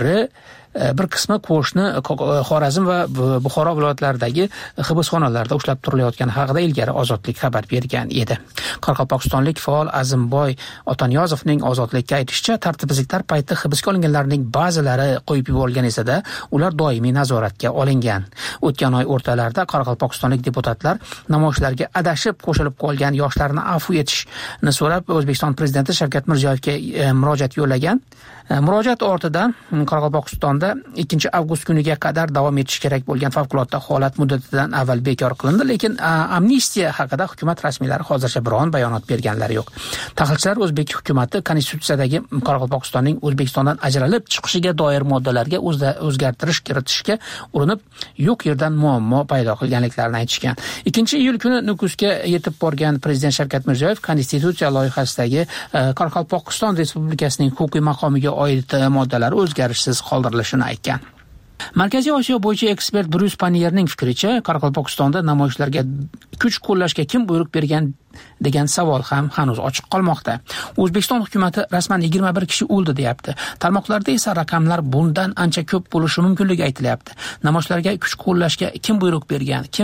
Speaker 12: bir qismi qo'shni Xorazm va Buxoro viloyatlaridagi hibsxonalarda ushlab turilayotgani haqida ilgari Ozodlik xabar bergan edi. Qoraqalpog'istonlik faol Azimboy Otaniyozovning Ozodlikka aytishicha, tartibsizliklar payti hibsga olinganlarning ba'zilari qo'yib yuborilgan esa-da, ular doimiy nazoratga olingan. O'tgan oy o'rtalarida qoraqalpog'istonlik deputatlar namoyishlarga adashib qo'shilib qolgan yoshlarni afv etishni so'rab O'zbekiston prezidenti Shavkat Mirziyoyevga murojaat yo'llagan. Murojaat ortidan Qoraqalpog'istonda 2-avgust kuniga qadar davom etishi kerak bo'lgan favqulodda holat muddatidan avval bekor qilindi, lekin amnistiya haqida hukumat rasmiylari hozircha biron bayonot berganlari yo'q. Tahlilchilar O'zbek hukumatı konstitutsiyadagi Qoraqalpog'istonning O'zbekistondan ajralib chiqishiga doir moddalarga o'zgartirish kiritishga urinib, yo'q yerdan muammo paydo qilganliklarini aytishgan. 2-iyul kuni Nukusga yetib borgan prezident Shavkat Mirziyoyev konstitutsiya loyihasidagi Qoraqalpog'iston Respublikasining huquqiy maqomiga oid moddalar o'zgarishsiz qoldirilishini aytgan. Markaziy Osiyo bo'yicha ekspert Bruce Panierning fikricha, Qoraqalpog'istonda namoyishlarga kuch qo'llashga kim buyruq bergan degan savol ham hanuz ochiq qolmoqda. O'zbekiston hukumatı rasman 21 kishi o'ldi deyapti. Tarmoqlarda esa raqamlar bundan ancha ko'p bo'lishi mumkinligi aytilyapti. Namoyishlarga kuch qo'llashga kim buyruq bergan, kim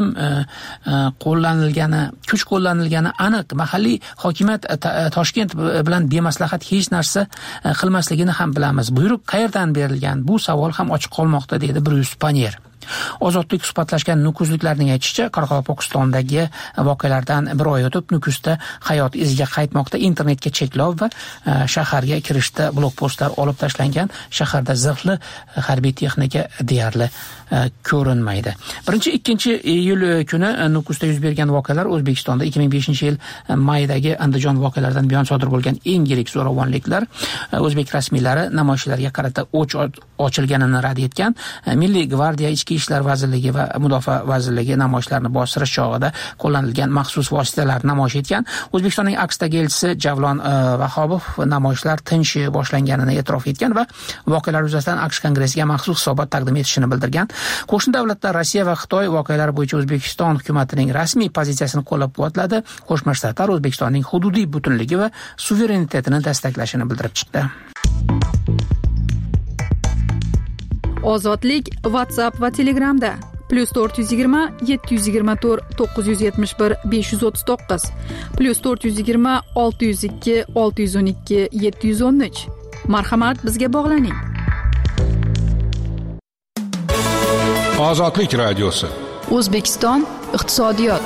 Speaker 12: kuch qo'llanilgani aniq. Mahalliy hokimiyat Toshkent bilan bemaslahat hech narsa qilmasligini ham bilamiz. Buyruq qayerdan berilgan? Bu savol ham ochiq qolmoqda, dedi Bruce Panier. Ozodlik suhbatlashgan nukusliklarning aytishicha, Qoraqalpog'istondagi voqealardan bir oy o'tib Nukusda hayot iziga qaytmoqda. Internetga cheklov va shaharga kirishda blokpostlar olib tashlangan. Shaharda zirhli harbiy texnika deyarli ko'rinmaydi. 1-2 iyul kuni Nukusda yuz bergan voqealar O'zbekistonda 2005-yil maydagi Andijon voqealaridan buyon sodir bo'lgan eng yirik zo'ravonliklar. O'zbek rasmiylari namoyishlarga qarata o'ch ochilganini rad etgan. Milliy gvardiya, Ichki ishlar vazirligi va Mudofaa vazirligi namoyishlarni bostirish chog'ida qo'llanilgan maxsus vositalarni namoyish etgan. O'zbekistonning Aksdagi elchisi Javlon Vahobov namoyishlar tinch boshlanganini e'tirof etgan va voqealar yuzasidan AQSh kongressiga maxsus hisobot taqdim etishini bildirgan. Qo'shni davlatlar Rossiya va Xitoy voqealar bo'yicha O'zbekiston hukumatining rasmiy pozitsiyasini qo'llab-quvvatladi. Qo'shma Shtatlar O'zbekistonning hududiy butunligi va suverenitetini dastaklashini bildirib chiqdi.
Speaker 9: Ozodlik WhatsApp va Telegramda +420 724 971 539 +420 602 612 713. Marhamat, bizga bog'laning.
Speaker 11: Ozodlik radiosi.
Speaker 9: O'zbekiston iqtisodiyot.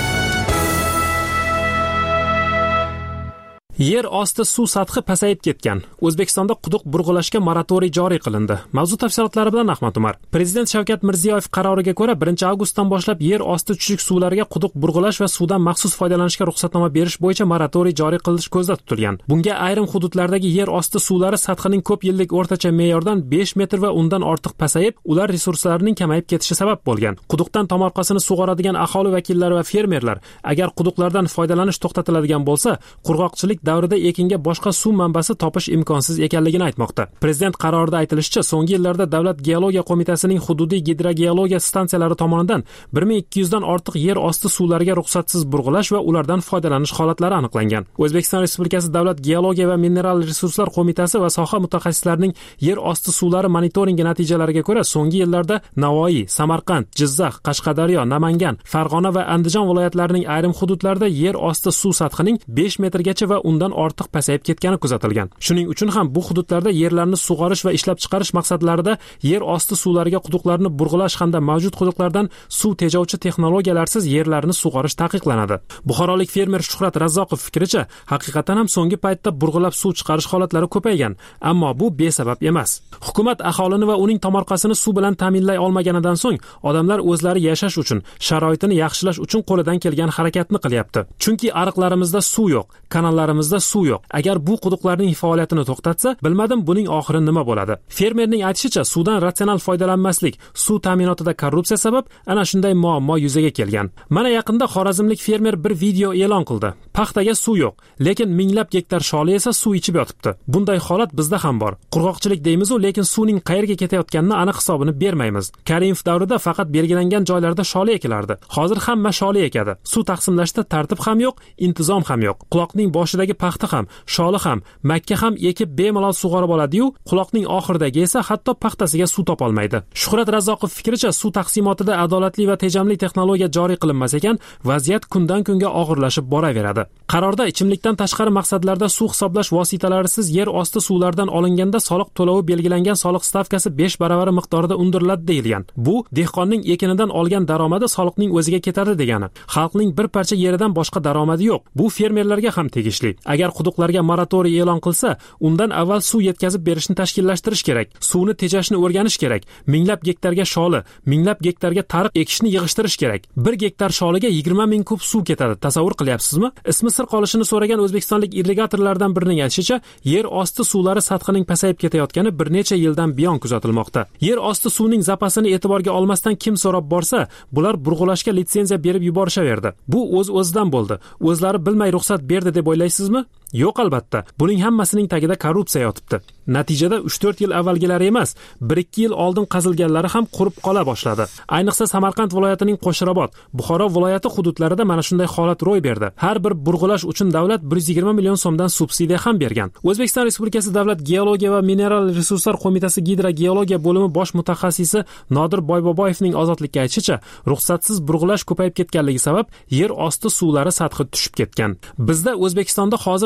Speaker 15: Yer osti suv sathi pasayib ketgan. O'zbekistonda quduq burg'ilashga moratoriy joriy qilindi. Mavzu tafsilotlari bilan Ahmad Umar. Prezident Shavkat Mirziyoyev qaroriga ko'ra 1-avgustdan boshlab yer osti chuchuk suvlariga quduq burg'ilash va suvdan maxsus foydalanishga ruxsatnoma berish bo'yicha moratoriy joriy qilish ko'zda tutilgan. Bunga ayrim hududlardagi yer osti suvlari sathining ko'p yillik o'rtacha me'yordan 5 metr va undan ortiq pasayib, ular resurslarining kamayib ketishi sabab bo'lgan. Quduqdan tomorqasini sug'oradigan aholi vakillari va fermerlar agar quduqlardan foydalanish to'xtatiladigan bo'lsa, qurg'oqchilik davrida ekinga boshqa suv manbasi topish imkonsiz ekanligini aytmoqda. Prezident qarorida aytilishicha, so'nggi yillarda Davlat geologiya qo'mitasining hududiy gidrogeologiya stansiyalari tomonidan 1200 dan ortiq yer osti suvlariga ruxsatsiz burg'ilash va ulardan foydalanish holatlari aniqlangan. O'zbekiston Respublikasi Davlat geologiya va mineral resurslar qo'mitasi va soha mutaxassislarining yer osti suvlari monitoringi natijalariga ko'ra, so'nggi yillarda Navoiy, Samarqand, Jizzax, Qashqadaryo, Namangan, Farg'ona va Andijon viloyatlarining ayrim hududlarida yer osti suv sathining 5 metrgacha va undan ortiq pasayib ketgani kuzatilgan. Shuning uchun ham bu hududlarda yerlarni sug'orish va ishlab chiqarish maqsadlarida yer osti suvlariga quduqlarni burg'ilash hamda mavjud quduqlardan suv tejovchi texnologiyalarsiz yerlarni sug'orish taqiqlanadi. Buxorolik fermer Shuhrat Razzoqov fikricha, haqiqatan ham so'nggi paytda burg'ilab suv chiqarish holatlari ko'paygan, ammo bu besabab emas. Hukumat aholini va uning tomorqasini suv bilan ta'minlay olmaganidan so'ng odamlar o'zlari yashash uchun, sharoitini yaxshilash uchun qo'lidan kelgan harakatni qilyapti. Chunki ariqlarimizda suv yo'q, kanallarimizda suv yo'q. Agar bu quduqlarning faoliyatini to'xtatsa, bilmadim buning oxiri nima bo'ladi. Fermerning aytishicha, suvdan ratsional foydalanmaslik, suv ta'minotida korrupsiya sabab ana shunday muammo yuzaga kelgan. Mana yaqinda xorazmlik fermer bir video e'lon qildi. Paxtaga suv yo'q, lekin minglab gektar sholi esa suv ichib yotibdi. Bunday holat bizda ham bor. Qurg'oqchilik deymiz-u, lekin suvning qayerga ketayotganini aniq hisobini bermaymiz. Karimov davrida faqat belgilangan joylarda sholi ekilardi. Hozir hamma sholi ekadi. Suv taqsimlashda tartib ham yo'q, intizom ham yo'q. Quloqning boshidagi paxta ham, sholi ham, makka ham ekib bemalol sug'orib oladi-yu, quloqning oxiridagi esa hatto paxtasiga suv topolmaydi. Shuhrat Razzoqov fikricha, suv taqsimotida adolatli va tejamli texnologiya joriy qilinmas ekan, vaziyat kundan kunga og'irlashib boraveradi. Qarorda ichimlikdan tashqari maqsadlarda suv hisoblash vositalarisiz yer osti suvlardan olinganda soliq to'lovi belgilangan soliq stavkasi 5 baravari miqdorida undiriladi deyilgan. Bu dehqonning ekinidan olgan daromadi soliqning o'ziga ketadi degani. Xalqning bir parcha yeridan boshqa daromadi yo'q. Bu fermerlarga ham tegishli. Agar quduqlarga moratoriy e'lon qilsa, undan avval suv yetkazib berishni tashkillashtirish kerak. Suvni tejashni o'rganish kerak. Minglab gektarga sholi, minglab gektarga tariq ekishni yig'ishtirish kerak. 1 gektar sholiga 20 ming kub suv ketadi. Tasavvur qilyapsizmi? Ismi sir qolishini so'ragan o'zbekistonlik irrigatorlardan birining aytishicha, yer osti suvlari sathining pasayib ketayotgani bir necha yildan buyon kuzatilmoqda. Yer osti suvning zapasini e'tiborga olmasdan kim so'rab borsa, bular burg'ulashga litsenziya berib yuborishaverdi. Bu o'z-o'zidan bo'ldi. O'zlari bilmay ruxsat berdi deb o'ylaysizmi? Yo'q, albatta. Buning hammasining tagida korrupsiya yotibdi. Natijada 3-4 yil avvalgilari emas, 1-2 yil oldin qazilganlari ham qurib qola boshladi. Ayniqsa Samarqand viloyatining Qo'shrabot, Buxoro viloyati hududlarida mana shunday holat ro'y berdi. Har bir burg'ulash uchun davlat 120 million so'mdan subsidiya ham bergan. O'zbekiston Respublikasi Davlat geologiya va mineral resurslar qo'mitasi gidrogeologiya bo'limi bosh mutaxassisi Nodir Boyboboyevning ozodlikka aytishicha, ruxsatsiz burg'ulash ko'payib ketganligi sabab yer osti suvlari sathi tushib ketgan. Bizda O'zbekistonda hozir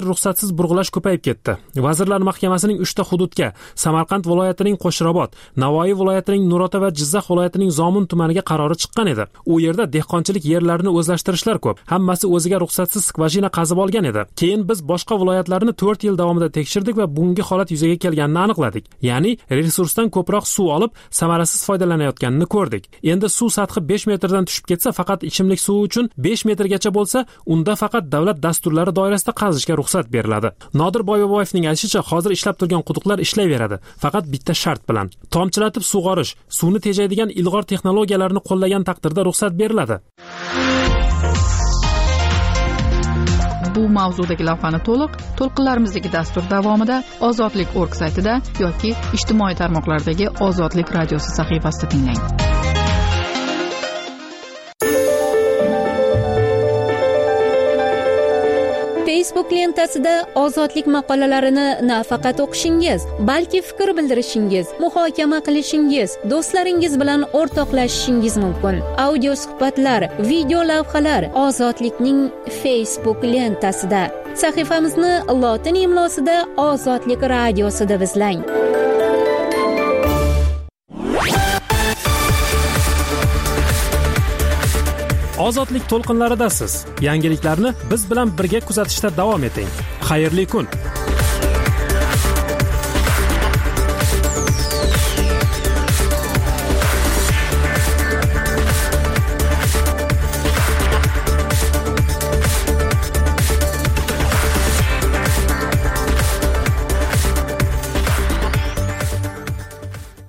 Speaker 15: ruxsatsiz burg'ilash ko'payib ketdi. Vazirlar Mahkamasining 3 ta hududga, Samarqand viloyatining Qo'shrobod, Navoiy viloyatining Nurota va Jizzax viloyatining Zomin tumaniga qarori chiqqan edi. U yerda dehqonchilik yerlarini o'zlashtirishlar ko'p. Hammasi o'ziga ruxsatsiz skvajina qazib olgan edi. Keyin biz boshqa viloyatlarni 4 yil davomida tekshirdik va bunga holat yuzaga kelganini aniqladik. Ya'ni resursdan ko'proq suv olib, samarasiz foydalanayotganini ko'rdik. Endi suv sathi 5 metrdan tushib ketsa, faqat ichimlik suvi uchun 5 metrgacha bo'lsa, unda faqat davlat dasturlari doirasida qazishga ruxsat beriladi. Nodir Boyboboyevning aytishicha, hozir ishlab turgan quduqlar ishlayveradi, faqat bitta shart bilan. Tomchilatib sug'orish, suvni tejaydigan ilg'or texnologiyalarni qo'llagan taqdirda ruxsat beriladi.
Speaker 9: Bu mavzudagi lavhani to'lqinlarimizdagi dastur davomida ozodlik.org saytida yoki ijtimoiy tarmoqlardagi Ozodlik radiosi sahifasida tinglang.
Speaker 13: Facebook lentasida ozodlik maqolalarini nafaqat o'qishingiz, balki fikr bildirishingiz, muhokama qilishingiz, do'stlaringiz bilan o'rtoqlashishingiz mumkin. Audio suhbatlar, video lavhalar Ozodlikning Facebook lentasida. Sahifamizni lotin imlosida Ozodlik radiosi deb izlang.
Speaker 15: Ozodlik to'lqinlaridasiz. Yangiliklarni biz bilan birga kuzatishda davom eting. Xayrli kun.